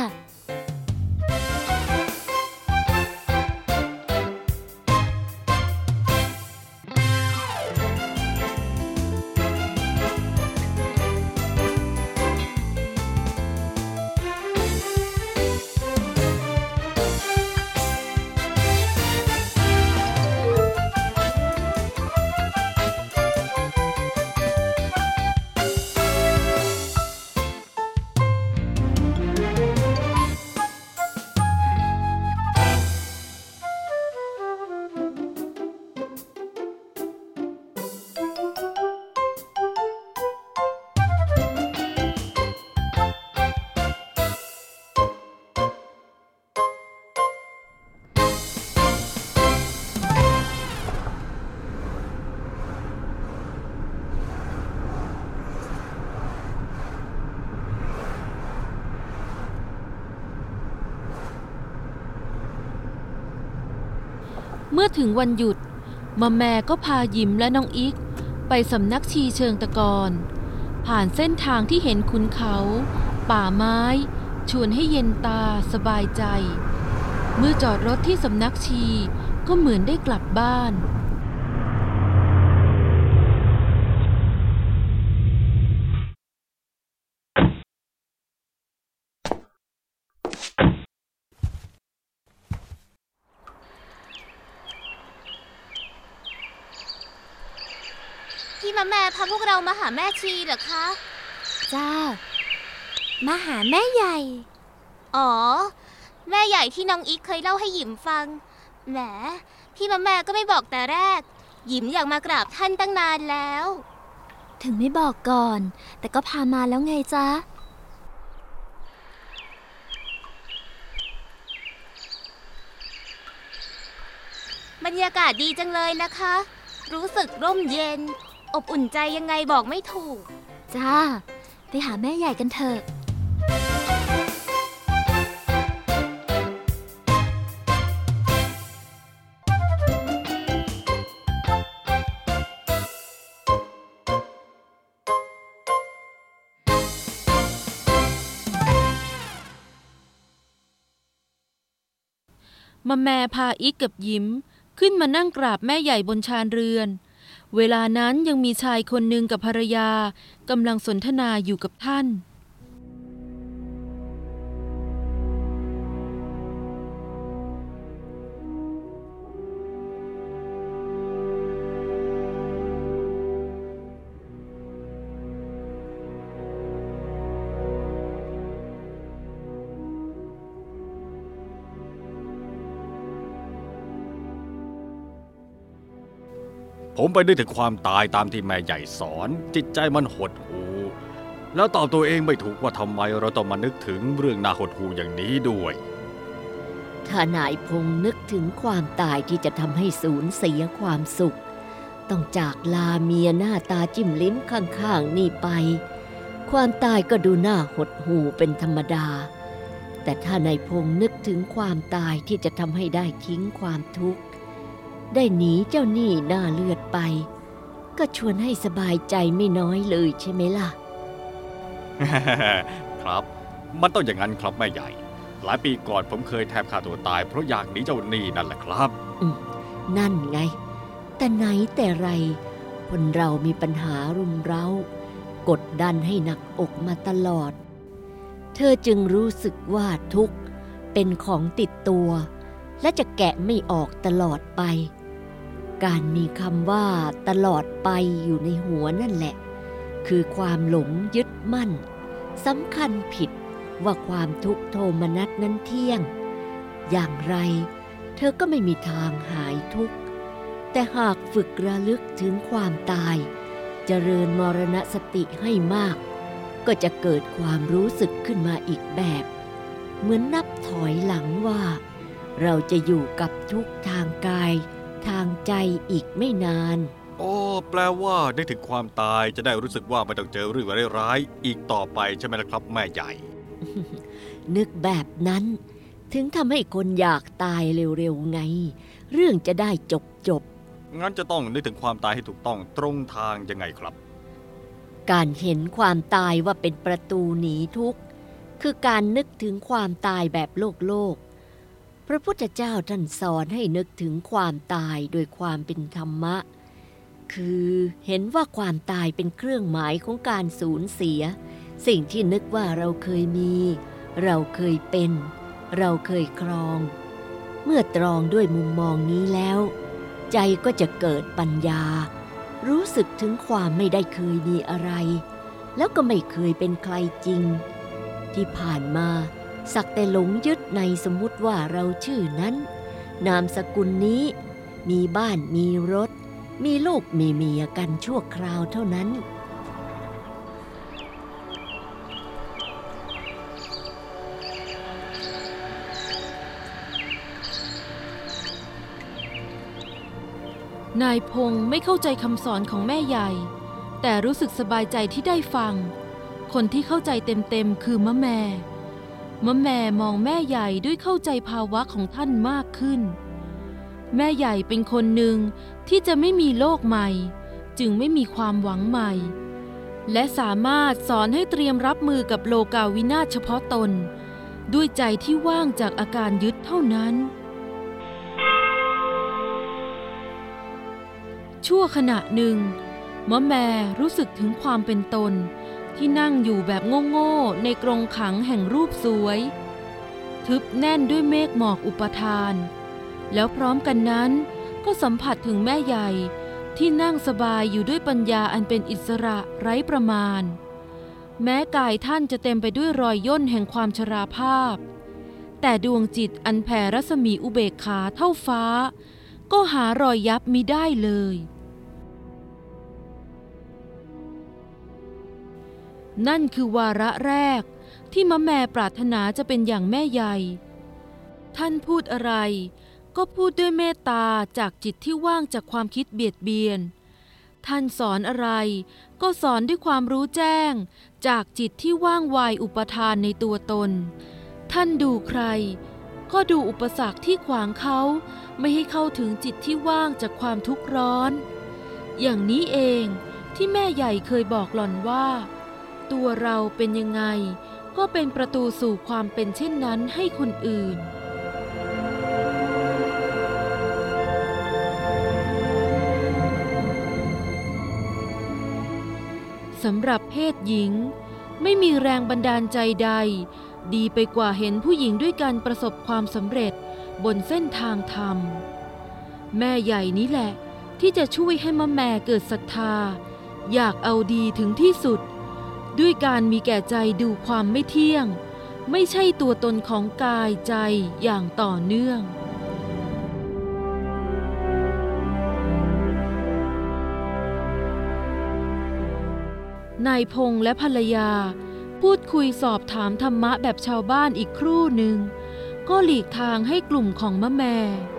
เมื่อถึงวันหยุดมะแม่ก็พาหยิมและน้องอิกไปสำนักชีเชิงตะกอนผ่านเส้นทางที่เห็นขุนเขาป่าไม้ชวนให้เย็นตาสบายใจ เมื่อจอดรถที่สำนักชีก็เหมือนได้กลับบ้านพี่มะแม่พาพวกเรามาหาแม่ชีเหรอคะ จ้า มาหาแม่ใหญ่ อ๋อ แม่ใหญ่ที่น้องอีกเคยเล่าให้หยิมฟัง แหม พี่มะแม่ก็ไม่บอกแต่แรก หยิมอยากมากราบท่านตั้งนานแล้ว ถึงไม่บอกก่อน แต่ก็พามาแล้วไงจ๊ะ บรรยากาศดีจังเลยนะคะ รู้สึกร่มเย็น อบอุ่นใจยังไงบอกไม่ถูก จ้า ไปหาแม่ใหญ่กันเถอะมะแม่พาอิกกับหยิมขึ้นมานั่งกราบแม่ใหญ่บนชานเรือนเวลานั้นยังมีชายคนหนึ่งกับภรรยากำลังสนทนาอยู่กับท่านผมไปนึกถึงความตายตามที่แม่ใหญ่สอนจิตใจมันหดหู่แล้วตอบตัวเองไม่ถูกว่าทำไมเราต้องมานึกถึงเรื่องน่าหดหู่อย่างนี้ด้วยถ้านายพงษ์นึกถึงความตายที่จะทำให้สูญเสียความสุขต้องจากลาเมียหน้าตาจิ้มลิ้มข้างๆนี่ไปความตายก็ดูน่าหดหู่เป็นธรรมดาแต่ถ้านายพงษ์นึกถึงความตายที่จะทำให้ได้ทิ้งความทุกข์ได้หนีเจ้าหนี้หน้าเลือดไปก็ชวนให้สบายใจไม่น้อยเลยใช่ไหมล่ะครับมันต้องอย่างนั้นครับแม่ใหญ่หลายปีก่อนผมเคยแทบฆ่าตัวตายเพราะอยากหนีเจ้าหนี้นั่นแหละครับนั่นไงแต่ไหนแต่ไรคนเรามีปัญหารุมเร้ากดดันให้หนักอกมาตลอดเธอจึงรู้สึกว่าทุกข์เป็นของติดตัวและจะแกะไม่ออกตลอดไปการมีคำว่าตลอดไปอยู่ในหัวนั่นแหละคือความหลงยึดมั่นสำคัญผิดว่าความทุกข์โทมนัสนั้นเที่ยงอย่างไรเธอก็ไม่มีทางหายทุกข์แต่หากฝึกระลึกถึงความตายเจริญมรณสติให้มากก็จะเกิดความรู้สึกขึ้นมาอีกแบบเหมือนนับถอยหลังว่าเราจะอยู่กับทุกข์ทางกายทางใจอีกไม่นานโอ้แปลว่านึกถึงความตายจะได้รู้สึกว่าไม่ต้องเจอเรื่องร้ายๆอีกต่อไปใช่ไหมล่ะครับแม่ใหญ่นึกแบบนั้นถึงทำให้คนอยากตายเร็วๆไงเรื่องจะได้จบงั้นจะต้องนึกถึงความตายให้ถูกต้องตรงทางยังไงครับการเห็นความตายว่าเป็นประตูหนีทุกข์คือการนึกถึงความตายแบบโลกพระพุทธเจ้าท่านสอนให้นึกถึงความตายโดยความเป็นธรรมะคือเห็นว่าความตายเป็นเครื่องหมายของการสูญเสียสิ่งที่นึกว่าเราเคยมีเราเคยเป็นเราเคยครองเมื่อตรองด้วยมุมมองนี้แล้วใจก็จะเกิดปัญญารู้สึกถึงความไม่ได้เคยมีอะไรแล้วก็ไม่เคยเป็นใครจริงที่ผ่านมาสักแต่หลงยึดในสมมุติว่าเราชื่อนั้นนามสกุลนี้มีบ้านมีรถมีลูกมีเมียกันชั่วคราวเท่านั้นนายพงษ์ไม่เข้าใจคำสอนของแม่ใหญ่แต่รู้สึกสบายใจที่ได้ฟังคนที่เข้าใจเต็มๆคือมะแม่มองแม่ใหญ่ด้วยเข้าใจภาวะของท่านมากขึ้นแม่ใหญ่เป็นคนหนึ่งที่จะไม่มีโลกใหม่จึงไม่มีความหวังใหม่และสามารถสอนให้เตรียมรับมือกับโลกาวินาศเฉพาะตนด้วยใจที่ว่างจากอาการยึดเท่านั้นชั่วขณะหนึ่งมะแมรู้สึกถึงความเป็นตนที่นั่งอยู่แบบโง่ๆในกรงขังแห่งรูปสวยทึบแน่นด้วยเมฆหมอกอุปทานแล้วพร้อมกันนั้นก็สัมผัสถึงแม่ใหญ่ที่นั่งสบายอยู่ด้วยปัญญาอันเป็นอิสระไร้ประมาณแม้กายท่านจะเต็มไปด้วยรอยย่นแห่งความชราภาพแต่ดวงจิตอันแผ่รัศมีอุเบกขาเท่าฟ้าก็หารอยยับมิได้เลยนั่นคือวาระแรกที่มะแมปรารถนาจะเป็นอย่างแม่ใหญ่ท่านพูดอะไรก็พูดด้วยเมตตาจากจิตที่ว่างจากความคิดเบียดเบียนท่านสอนอะไรก็สอนด้วยความรู้แจ้งจากจิตที่ว่างไวอุปทานในตัวตนท่านดูใครก็ดูอุปสรรคที่ขวางเขาไม่ให้เข้าถึงจิตที่ว่างจากความทุกข์ร้อนอย่างนี้เองที่แม่ใหญ่เคยบอกหล่อนว่าตัวเราเป็นยังไงก็เป็นประตูสู่ความเป็นเช่นนั้นให้คนอื่นสำหรับเพศหญิงไม่มีแรงบันดาลใจใดดีไปกว่าเห็นผู้หญิงด้วยกันประสบความสำเร็จบนเส้นทางธรรมแม่ใหญ่นี้แหละที่จะช่วยให้มะแมเกิดศรัทธาอยากเอาดีถึงที่สุดด้วยการมีแก่ใจดูความไม่เที่ยงไม่ใช่ตัวตนของกายใจอย่างต่อเนื่องนายพงษ์และภรรยาพูดคุยสอบถามธรรมะแบบชาวบ้านอีกครู่หนึ่งก็หลีกทางให้กลุ่มของมะแม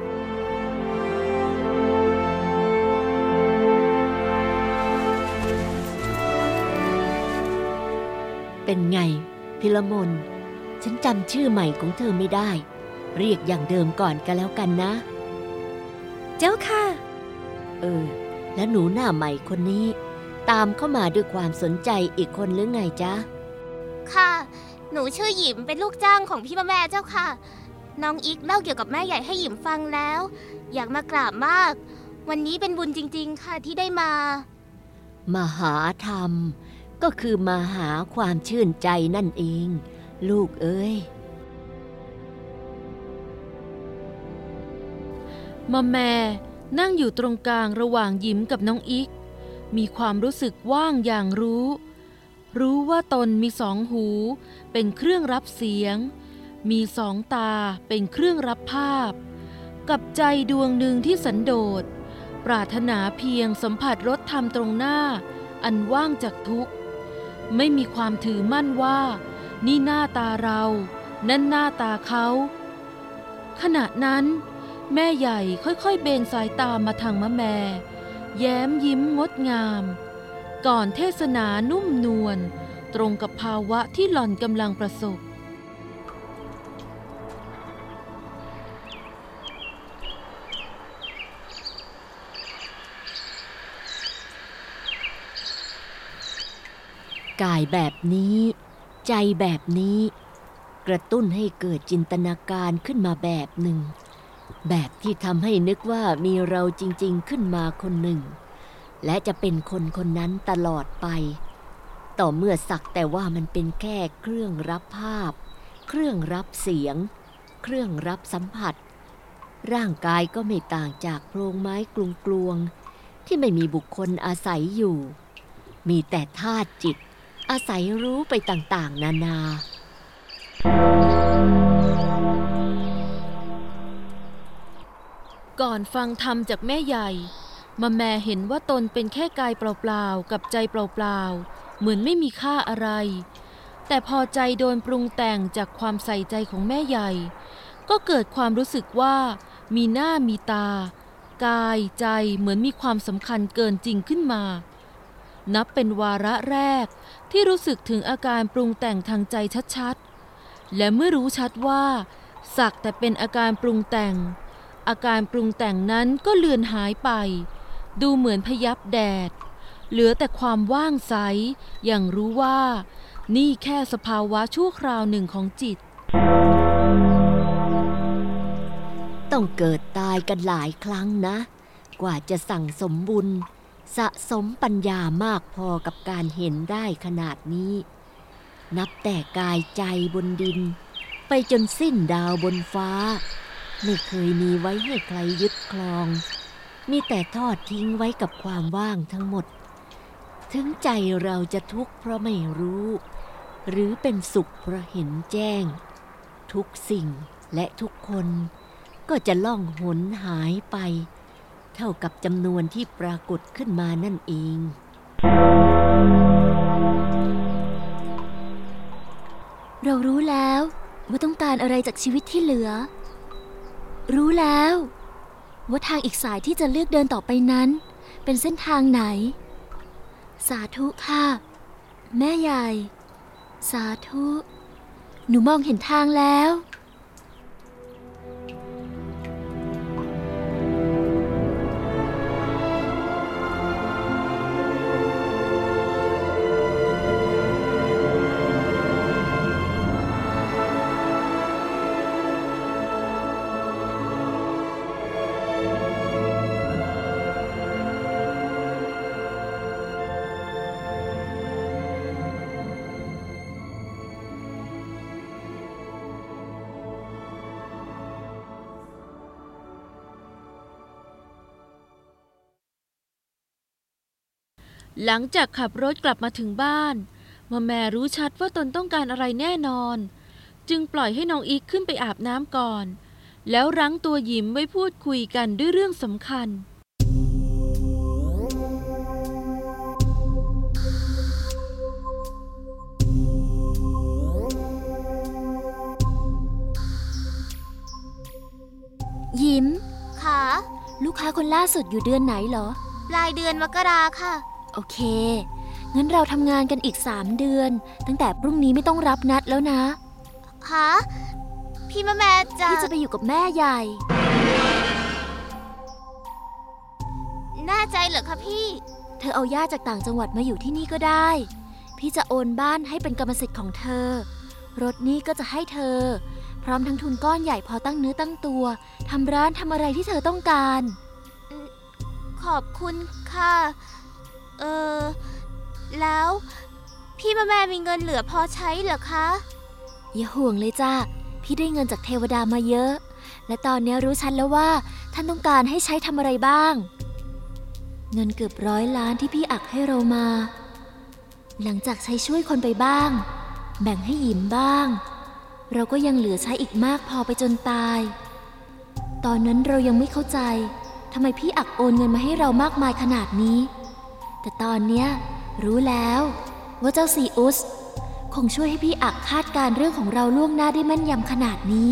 เป็นไงพิรมนฉันจำชื่อใหม่ของเธอไม่ได้เรียกอย่างเดิมก่อนกันแล้วกันนะเจ้าค่ะแล้วหนูหน้าใหม่คนนี้ตามเข้ามาด้วยความสนใจอีกคนหรือไงจ๊ะค่ะหนูชื่อหยิมเป็นลูกจ้างของพี่มะแม่เจ้าค่ะน้องอีกเล่าเกี่ยวกับแม่ใหญ่ให้หยิมฟังแล้วอยากมากราบมากวันนี้เป็นบุญจริงๆค่ะที่ได้มาหาธรรมก็คือมาหาความชื่นใจนั่นเองลูกเอ้ยมะแมนั่งอยู่ตรงกลางระหว่างหยิมกับน้องอีกมีความรู้สึกว่างอย่างรู้ว่าตนมีสองหูเป็นเครื่องรับเสียงมีสองตาเป็นเครื่องรับภาพกับใจดวงหนึ่งที่สันโดษปรารถนาเพียงสัมผัสรสธรรมตรงหน้าอันว่างจากทุกข์ไม่มีความถือมั่นว่านี่หน้าตาเรานั่นหน้าตาเขาขณะนั้นแม่ใหญ่ค่อยๆเบนสายตามาทางมะแมแย้มยิ้มงดงามก่อนเทศนานุ่มนวลตรงกับภาวะที่หล่อนกำลังประสบกายแบบนี้ใจแบบนี้กระตุ้นให้เกิดจินตนาการขึ้นมาแบบหนึ่งแบบที่ทำให้นึกว่ามีเราจริงๆขึ้นมาคนหนึ่งและจะเป็นคนคนนั้นตลอดไปต่อเมื่อสักแต่ว่ามันเป็นแค่เครื่องรับภาพเครื่องรับเสียงเครื่องรับสัมผัสร่างกายก็ไม่ต่างจากโพรงไม้กลวงๆที่ไม่มีบุคคลอาศัยอยู่มีแต่ธาตุจิตอาศัยรู้ไปต่างๆนานาก่อนฟังธรรมจากแม่ใหญ่มะแมเห็นว่าตนเป็นแค่กายเปล่าๆกับใจเปล่าๆเหมือนไม่มีค่าอะไรแต่พอใจโดนปรุงแต่งจากความใส่ใจของแม่ใหญ่ก็เกิดความรู้สึกว่ามีหน้ามีตากายใจเหมือนมีความสำคัญเกินจริงขึ้นมานับเป็นวาระแรกที่รู้สึกถึงอาการปรุงแต่งทางใจชัดๆและเมื่อรู้ชัดว่าสักแต่เป็นอาการปรุงแต่งอาการปรุงแต่งนั้นก็เลือนหายไปดูเหมือนพยับแดดเหลือแต่ความว่างใสอย่างรู้ว่านี่แค่สภาวะชั่วคราวหนึ่งของจิตต้องเกิดตายกันหลายครั้งนะกว่าจะสั่งสมบุญสะสมปัญญามากพอกับการเห็นได้ขนาดนี้นับแต่กายใจบนดินไปจนสิ้นดาวบนฟ้าไม่เคยมีไว้ให้ใครยึดครองมีแต่ทอดทิ้งไว้กับความว่างทั้งหมดถึงใจเราจะทุกข์เพราะไม่รู้หรือเป็นสุขเพราะเห็นแจ้งทุกสิ่งและทุกคนก็จะล่องหนหายไปเท่ากับจำนวนที่ปรากฏขึ้นมานั่นเองเรารู้แล้วว่าต้องการอะไรจากชีวิตที่เหลือรู้แล้วว่าทางอีกสายที่จะเลือกเดินต่อไปนั้นเป็นเส้นทางไหนสาธุค่ะแม่ใหญ่สาธุหนูมองเห็นทางแล้วหลังจากขับรถกลับมาถึงบ้านแม่รู้ชัดว่าตนต้องการอะไรแน่นอนจึงปล่อยให้น้องอีกขึ้นไปอาบน้ำก่อนแล้วรั้งตัวหยิมไว้พูดคุยกันด้วยเรื่องสำคัญยิ้มค่ะลูกค้าคนล่าสุดอยู่เดือนไหนเหรอปลายเดือนมกราค่ะโอเคงั้นเราทำงานกันอีก3 เดือนตั้งแต่พรุ่งนี้ไม่ต้องรับนัดแล้วนะฮะ พี่แม่จะพี่จะไปอยู่กับแม่ใหญ่แน่ใจเหรอคะพี่เธอเอาญาติจากต่างจังหวัดมาอยู่ที่นี่ก็ได้ พี่จะโอนบ้านให้เป็นกรรมสิทธิ์ของเธอรถนี้ก็จะให้เธอพร้อมทั้งทุนก้อนใหญ่พอตั้งเนื้อตั้งตัวทำร้านทำอะไรที่เธอต้องการขอบคุณค่ะแล้วพี่แม่มีเงินเหลือพอใช้เหรอคะอย่าห่วงเลยจ้าพี่ได้เงินจากเทวดามาเยอะและตอนนี้รู้ชัดแล้วว่าท่านต้องการให้ใช้ทำอะไรบ้างเงินเกือบ100 ล้านที่พี่อักให้เรามาหลังจากใช้ช่วยคนไปบ้างแบ่งให้หยิมบ้างเราก็ยังเหลือใช้อีกมากพอไปจนตายตอนนั้นเรายังไม่เข้าใจทำไมพี่อักโอนเงินมาให้เรามากมายขนาดนี้แต่ตอนเนี้ยรู้แล้วว่าเจ้าซีอุสคงช่วยให้พี่อักคาดการเรื่องของเราล่วงหน้าได้แม่นยำขนาดนี้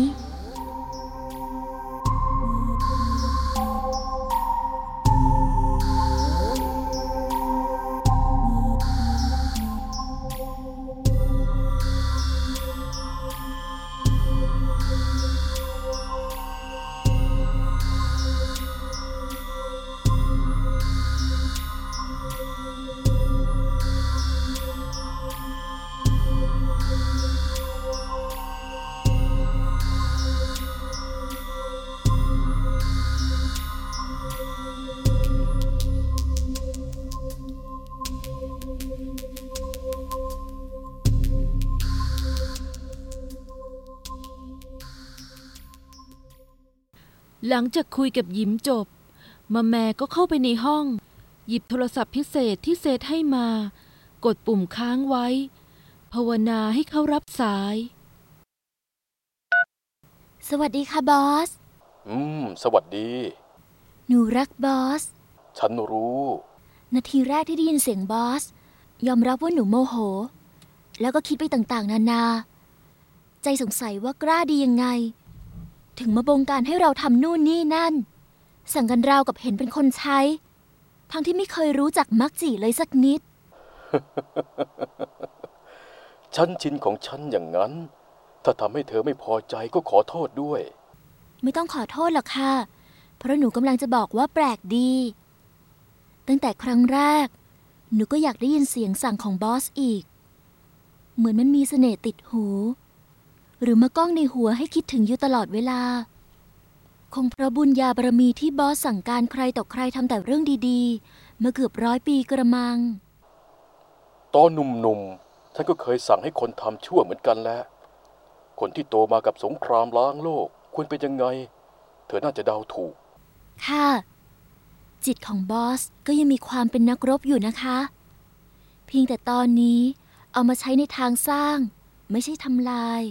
หลังจากคุยกับหยิมจบแม่ก็เข้าไปในห้องหยิบโทรศัพท์พิเศษที่เซธให้มากดปุ่มค้างไว้ภาวนาให้เขารับสายสวัสดีค่ะบอสสวัสดีหนูรักบอสฉันรู้นาทีแรกที่ได้ยินเสียงบอสยอมรับว่าหนูโมโหแล้วก็คิดไปต่างๆนานาใจสงสัยว่ากล้าดียังไงถึงมาบงการให้เราทำนู่นนี่นั่นสั่งกันราวกับเห็นเป็นคนใช้ทั้งที่ไม่เคยรู้จักมักจีเลยสักนิดฉันชินของฉันอย่างนั้น ถ้าทำให้เธอไม่พอใจก็ขอโทษด้วยไม่ต้องขอโทษหรอกค่ะเพราะหนูกำลังจะบอกว่าแปลกดี ตั้งแต่ครั้งแรกหนูก็อยากได้ยินเสียงสั่งของบอสอีกเหมือนมันมีเสน่ห์ติดหูหรือมาก้องในหัวให้คิดถึงอยู่ตลอดเวลาคงเพราะบุญญาบารมีที่บอสสั่งการใครต่อใครทำแต่เรื่องดีๆมาเกือบ100 ปีกระมังตอนหนุ่มๆฉันก็เคยสั่งให้คนทำชั่วเหมือนกันแหละคนที่โตมากับสงครามล้างโลกควรเป็นยังไงเธอน่าจะเดาถูกค่ะจิตของบอสก็ยังมีความเป็นนักรบอยู่นะคะเพียงแต่ตอนนี้เอามาใช้ในทางสร้างไม่ใช่ทำลาย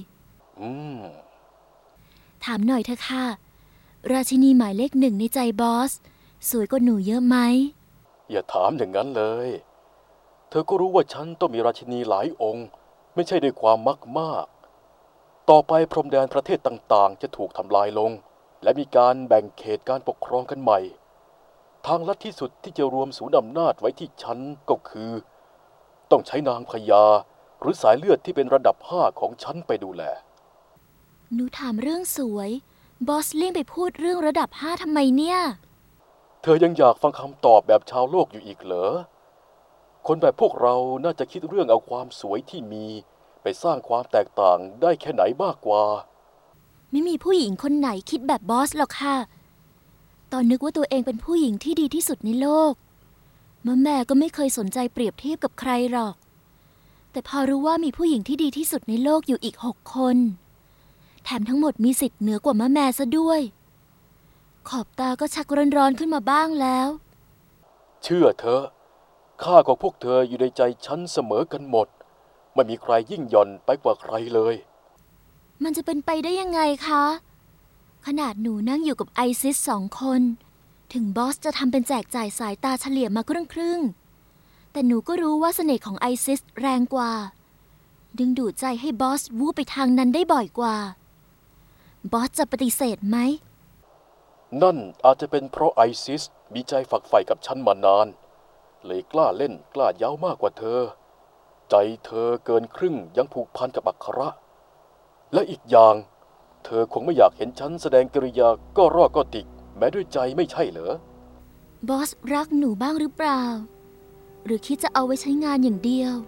ถามหน่อยเถอะค่ะราชินีหมายเลข 1ในใจบอสสวยกว่าหนูเยอะไหมอย่าถามอย่างนั้นเลยเธอก็รู้ว่าฉันต้องมีราชินีหลายองค์ไม่ใช่ด้วยความมักมากต่อไปพรมแดนประเทศต่างๆจะถูกทำลายลงและมีการแบ่งเขตการปกครองกันใหม่ทางลัดที่สุดที่จะรวมศูนย์อำนาจไว้ที่ฉันก็คือต้องใช้นางพญาหรือสายเลือดที่เป็นระดับ5ของฉันไปดูแลหนูถามเรื่องสวยบอสเลี่ยงไปพูดเรื่องระดับ5ทำไมเนี่ยเธอยังอยากฟังคำตอบแบบชาวโลกอยู่อีกเหรอคนแบบพวกเราน่าจะคิดเรื่องเอาความสวยที่มีไปสร้างความแตกต่างได้แค่ไหนมากกว่าไม่มีผู้หญิงคนไหนคิดแบบบอสหรอกค่ะตอนนึกว่าตัวเองเป็นผู้หญิงที่ดีที่สุดในโลกแม่ก็ไม่เคยสนใจเปรียบเทียบกับใครหรอกแต่พอรู้ว่ามีผู้หญิงที่ดีที่สุดในโลกอยู่อีก6 คนแถมทั้งหมดมีสิทธิ์เหนือกว่าแม่ซะด้วยขอบตาก็ชักร้อนๆขึ้นมาบ้างแล้วเชื่อเถอะค่าของพวกเธออยู่ในใจฉันเสมอกันหมดไม่มีใครยิ่งหย่อนไปกว่าใครเลยมันจะเป็นไปได้ยังไงคะขนาดหนูนั่งอยู่กับไอซิส2 คนถึงบอสจะทำเป็นแจกจ่ายสายตาเฉลี่ยมาครึ่งแต่หนูก็รู้ว่าเสน่ห์ของไอซิสแรงกว่าดึงดูดใจให้บอสวูบไปทางนั้นได้บ่อยกว่าบอสจะปฏิเสธไหมนั่นอาจจะเป็นเพราะไอซิสมีใจฝักใฝ่กับฉันมานานเลยกล้าเล่นกล้าเย้ามากกว่าเธอใจเธอเกินครึ่งยังผูกพันกับอัคระและอีกอย่างเธอคงไม่อยากเห็นฉันแสดงกิริยาก็รอก็ติกแม้ด้วยใจไม่ใช่เหรอบอสรักหนูบ้างหรือเปล่าหรือคิดจะเอาไว้ใช้งานอย่างเดียว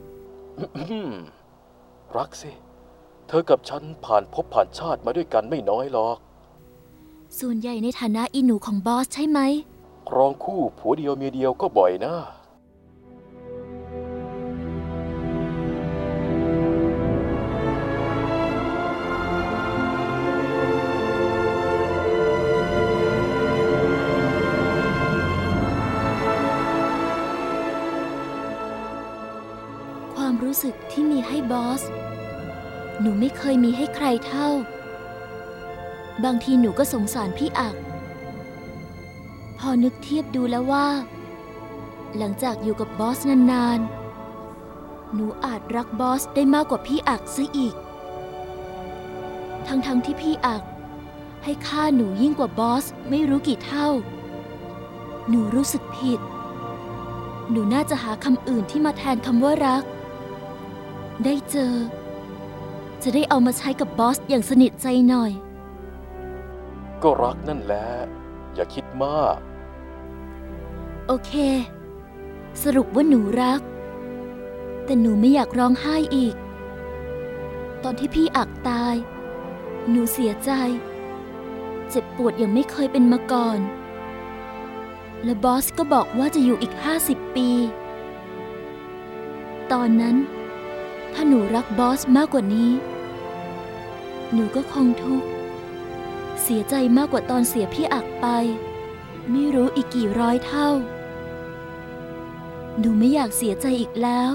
รักสิเธอกับฉันผ่านภพผ่านชาติมาด้วยกันไม่น้อยหรอกส่วนใหญ่ในฐานะอีหนูของบอสใช่ไหมครองคู่ผัวเดียวเมียเดียวก็บ่อยนะความรู้สึกที่มีให้บอสหนูไม่เคยมีให้ใครเท่าบางทีหนูก็สงสารพี่อักพอนึกเทียบดูแล้วว่าหลังจากอยู่กับบอสนานๆหนูอาจรักบอสได้มากกว่าพี่อักซะอีกทั้งที่พี่อักให้ค่าหนูยิ่งกว่าบอสไม่รู้กี่เท่าหนูรู้สึกผิดหนูน่าจะหาคำอื่นที่มาแทนคำว่ารักได้เจอจะได้เอามาใช้กับบอสอย่างสนิทใจหน่อยก็รักนั่นแหละอย่าคิดมากโอเคสรุปว่าหนูรักแต่หนูไม่อยากร้องไห้อีกตอนที่พี่อักตายหนูเสียใจเจ็บปวดอย่างไม่เคยเป็นมาก่อนและบอสก็บอกว่าจะอยู่อีก50 ปีตอนนั้นถ้าหนูรักบอสมากกว่านี้หนูก็คงทุกข์เสียใจมากกว่าตอนเสียพี่อักไปไม่รู้อีกกี่ร้อยเท่าหนูไม่อยากเสียใจอีกแล้ว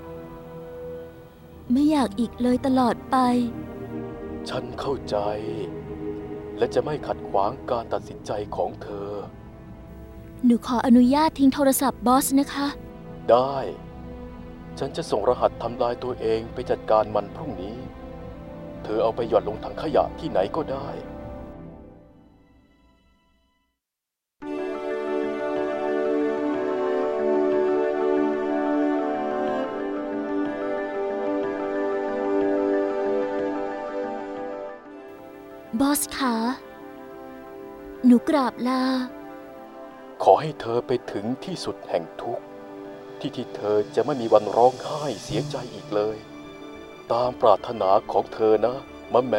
ไม่อยากอีกเลยตลอดไปฉันเข้าใจและจะไม่ขัดขวางการตัดสินใจของเธอหนูขออนุญาตทิ้งโทรศัพท์บอสนะคะได้ฉันจะส่งรหัสทำลายตัวเองไปจัดการมันพรุ่งนี้เธอเอาไปหย่อนลงถังขยะที่ไหนก็ได้บอสคะหนูกราบลาขอให้เธอไปถึงที่สุดแห่งทุกข์ที่เธอจะไม่มีวันร้องไห้เสียใจอีกเลย ตามปรารถนาของเธอนะมะแม่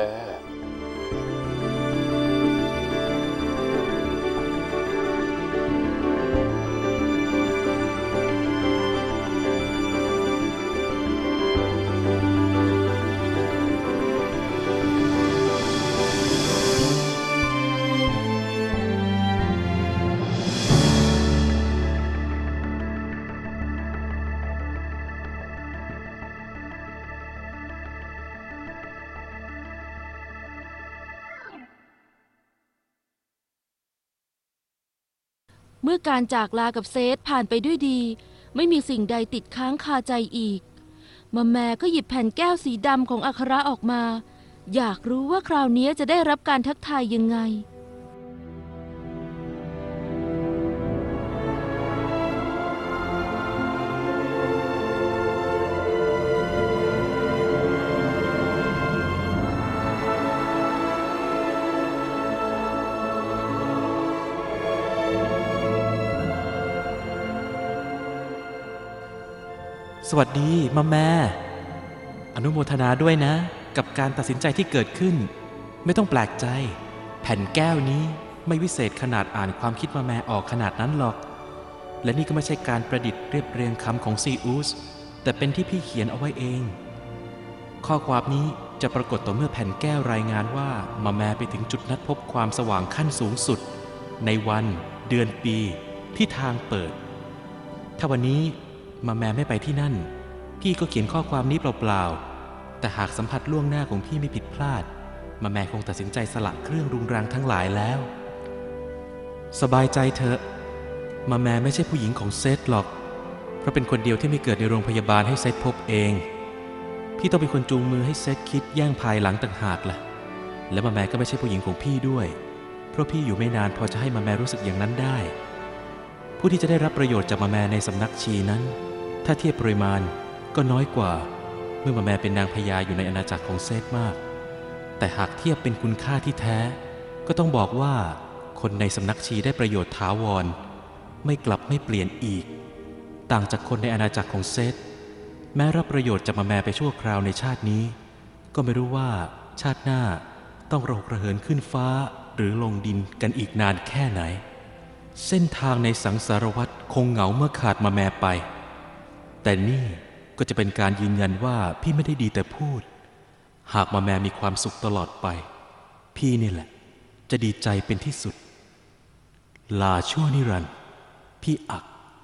เมื่อการจากลากับเซธผ่านไปด้วยดี ไม่มีสิ่งใดติดค้างคาใจอีกมาแม่ก็หยิบแผ่นแก้วสีดำของอัคระออกมา อยากรู้ว่าคราวนี้จะได้รับการทักทายยังไงสวัสดีมาแม่อนุโมทนาด้วยนะกับการตัดสินใจที่เกิดขึ้นไม่ต้องแปลกใจแผ่นแก้วนี้ไม่วิเศษขนาดอ่านความคิดมาแม่ออกขนาดนั้นหรอกและนี่ก็ไม่ใช่การประดิษฐ์เรียบเรียงคำของซีอุสแต่เป็นที่พี่เขียนเอาไว้เองข้อความนี้จะปรากฏต่อเมื่อแผ่นแก้วรายงานว่ามาแม่ไปถึงจุดนัดพบความสว่างขั้นสูงสุดในวันเดือนปีที่ทางเปิดถ้าวันนี้มาแม่ไม่ไปที่นั่นพี่ก็เขียนข้อความนี้เปล่าๆแต่หากสัมผัสล่วงหน้าของพี่ไม่ผิดพลาดมาแม่คงตัดสินใจสละเครื่องรุงรังทั้งหลายแล้วสบายใจเถอะมาแม่ไม่ใช่ผู้หญิงของเซธหรอกเพราะเป็นคนเดียวที่ไม่เกิดในโรงพยาบาลให้เซธพบเองพี่ต้องเป็นคนจูงมือให้เซธคิดแย่งภายหลังต่างหากล่ะและมาแม่ก็ไม่ใช่ผู้หญิงของพี่ด้วยเพราะพี่อยู่ไม่นานพอจะให้มาแม่รู้สึกอย่างนั้นได้ผู้ที่จะได้รับประโยชน์จากมาแม่ในสำนักชีนั้นถ้าเทียบปริมาณก็น้อยกว่าเมื่อมาแม่เป็นนางพญาอยู่ในอาณาจักรของเซธมากแต่หากเทียบเป็นคุณค่าที่แท้ก็ต้องบอกว่าคนในสำนักชีได้ประโยชน์ถาวรไม่กลับไม่เปลี่ยนอีกต่างจากคนในอาณาจักรของเซธแม้รับประโยชน์จากมาแม่ไปชั่วคราวในชาตินี้ก็ไม่รู้ว่าชาติหน้าต้องระหกระเหินขึ้นฟ้าหรือลงดินกันอีกนานแค่ไหนเส้นทางในสังสารวัฏคงเหงาเมื่อขาดมาแม่ไปแต่นี่ก็จะเป็นการยืนยันว่าพี่ไม่ได้ดีแต่พูดหากมาแม่มีความสุขตลอดไปพี่นี่แหละจะดีใจเป็นที่สุดลาชั่วนิรันดร์พี่อัก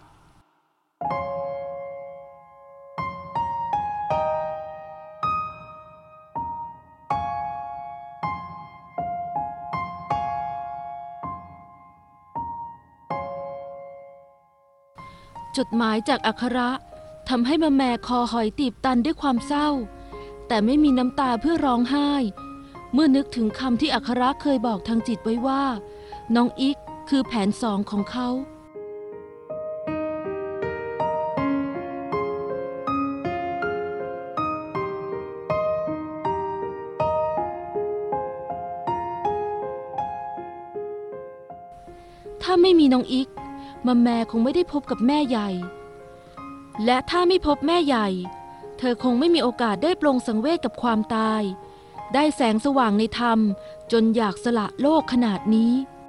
จดหมายจากอัคระทำให้มาแม่คอหอยตีบตันด้วยความเศร้าแต่ไม่มีน้ำตาเพื่อร้องไห้เมื่อนึกถึงคำที่อัคระเคยบอกทางจิตไว้ว่าน้องอิกคือแผน2ของเขาถ้าไม่มีน้องอิกมาแม่คงไม่ได้พบกับแม่ใหญ่และถ้าไม่พบแม่ใหญ่เธอคงไม่มีโอกาสได้ปลงสังเวชกับความตายได้แสงสว่างในธรรมจนอยากสละโลกขนาดนี้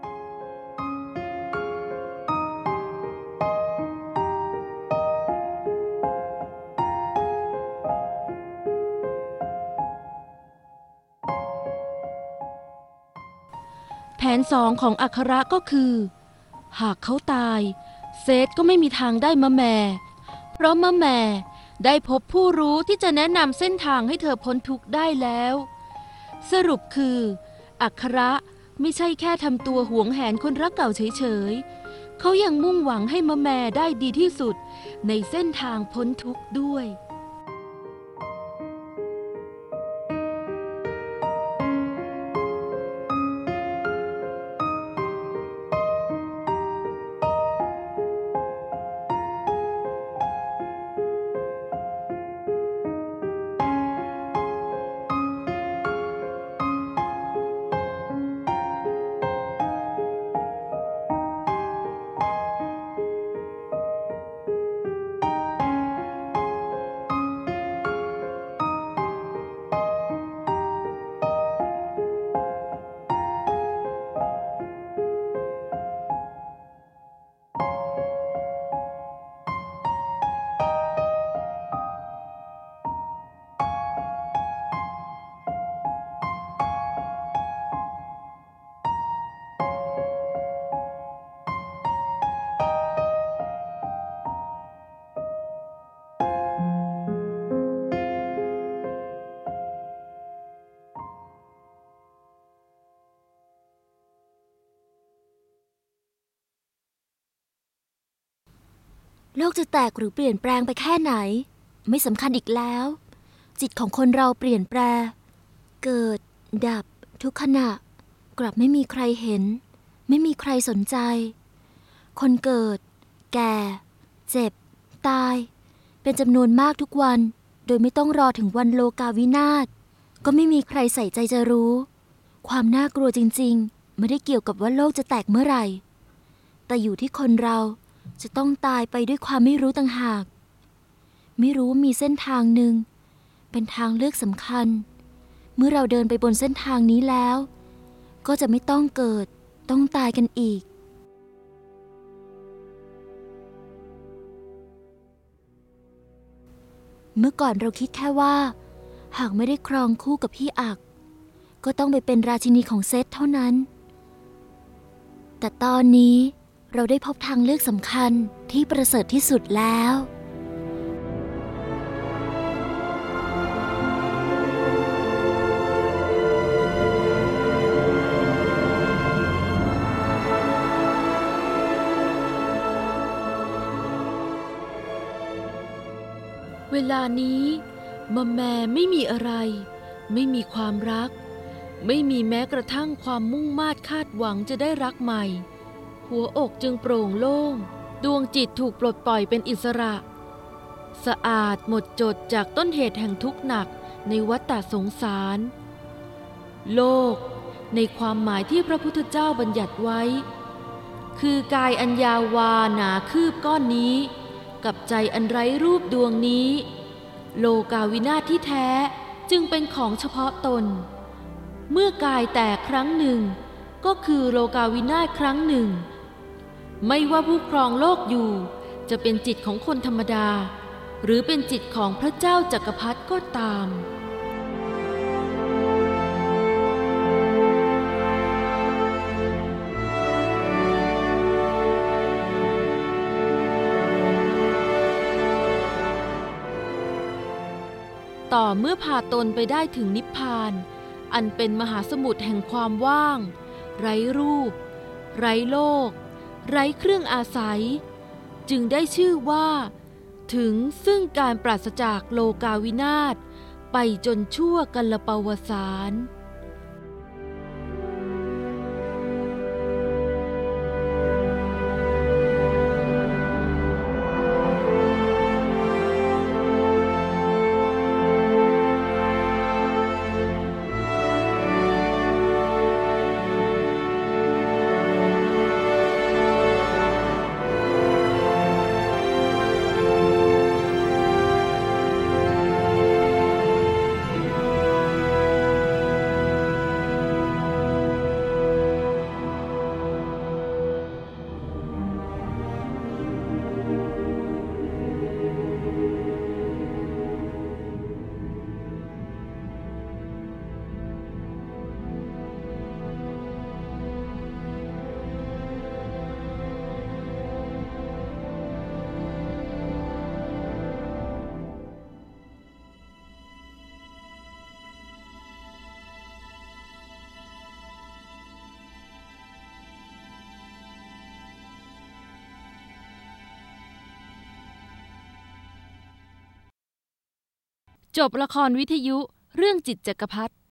แผน2ของอัคระก็คือหากเขาตายเซธก็ไม่มีทางได้มะแม่เพราะมะแม่ได้พบผู้รู้ที่จะแนะนำเส้นทางให้เธอพ้นทุกข์ได้แล้วสรุปคืออัคระไม่ใช่แค่ทำตัวหวงแหนคนรักเก่าเฉยๆเขายังมุ่งหวังให้มะแม่ได้ดีที่สุดในเส้นทางพ้นทุกข์ด้วยโลกจะแตกหรือเปลี่ยนแปลงไปแค่ไหนไม่สำคัญอีกแล้วจิตของคนเราเปลี่ยนแปลงเกิดดับทุกขณะกลับไม่มีใครเห็นไม่มีใครสนใจคนเกิดแก่เจ็บตายเป็นจำนวนมากทุกวันโดยไม่ต้องรอถึงวันโลกาวินาศก็ไม่มีใครใส่ใจจะรู้ความน่ากลัวจริงๆไม่ได้เกี่ยวกับว่าโลกจะแตกเมื่อไหร่แต่อยู่ที่คนเราจะต้องตายไปด้วยความไม่รู้ต่างหากไม่รู้ว่ามีเส้นทางหนึ่งเป็นทางเลือกสำคัญเมื่อเราเดินไปบนเส้นทางนี้แล้วก็จะไม่ต้องเกิดต้องตายกันอีกเมื่อก่อนเราคิดแค่ว่าหากไม่ได้ครองคู่กับพี่อักก็ต้องไปเป็นราชินีของเซธเท่านั้นแต่ตอนนี้เราได้พบทางเลือกสำคัญที่ประเสริฐที่สุดแล้วเวลานี้มะแมไม่มีอะไรไม่มีความรักไม่มีแม้กระทั่งความมุ่งมา่คาดหวังจะได้รักใหม่หัวอกจึงโปร่งโล่งดวงจิตถูกปลดปล่อยเป็นอิสระสะอาดหมดจดจากต้นเหตุแห่งทุกข์หนักในวัฏฏะสงสารโลกในความหมายที่พระพุทธเจ้าบัญญัติไว้คือกายอันยาวาหนาคืบก้อนนี้กับใจอันไร้รูปดวงนี้โลกาวินาศที่แท้จึงเป็นของเฉพาะตนเมื่อกายแตกครั้งหนึ่งก็คือโลกาวินาศครั้งหนึ่งไม่ว่าผู้ครองโลกอยู่จะเป็นจิตของคนธรรมดาหรือเป็นจิตของพระเจ้าจักรพรรดิก็ตามต่อเมื่อพาตนไปได้ถึงนิพพานอันเป็นมหาสมุทรแห่งความว่างไร้รูปไร้โลกไร้เครื่องอาศัยจึงได้ชื่อว่าถึงซึ่งการปราศจากโลกาวินาศไปจนชั่วกัลปวสานจบละครวิทยุเรื่องจิตจักรพรรดิ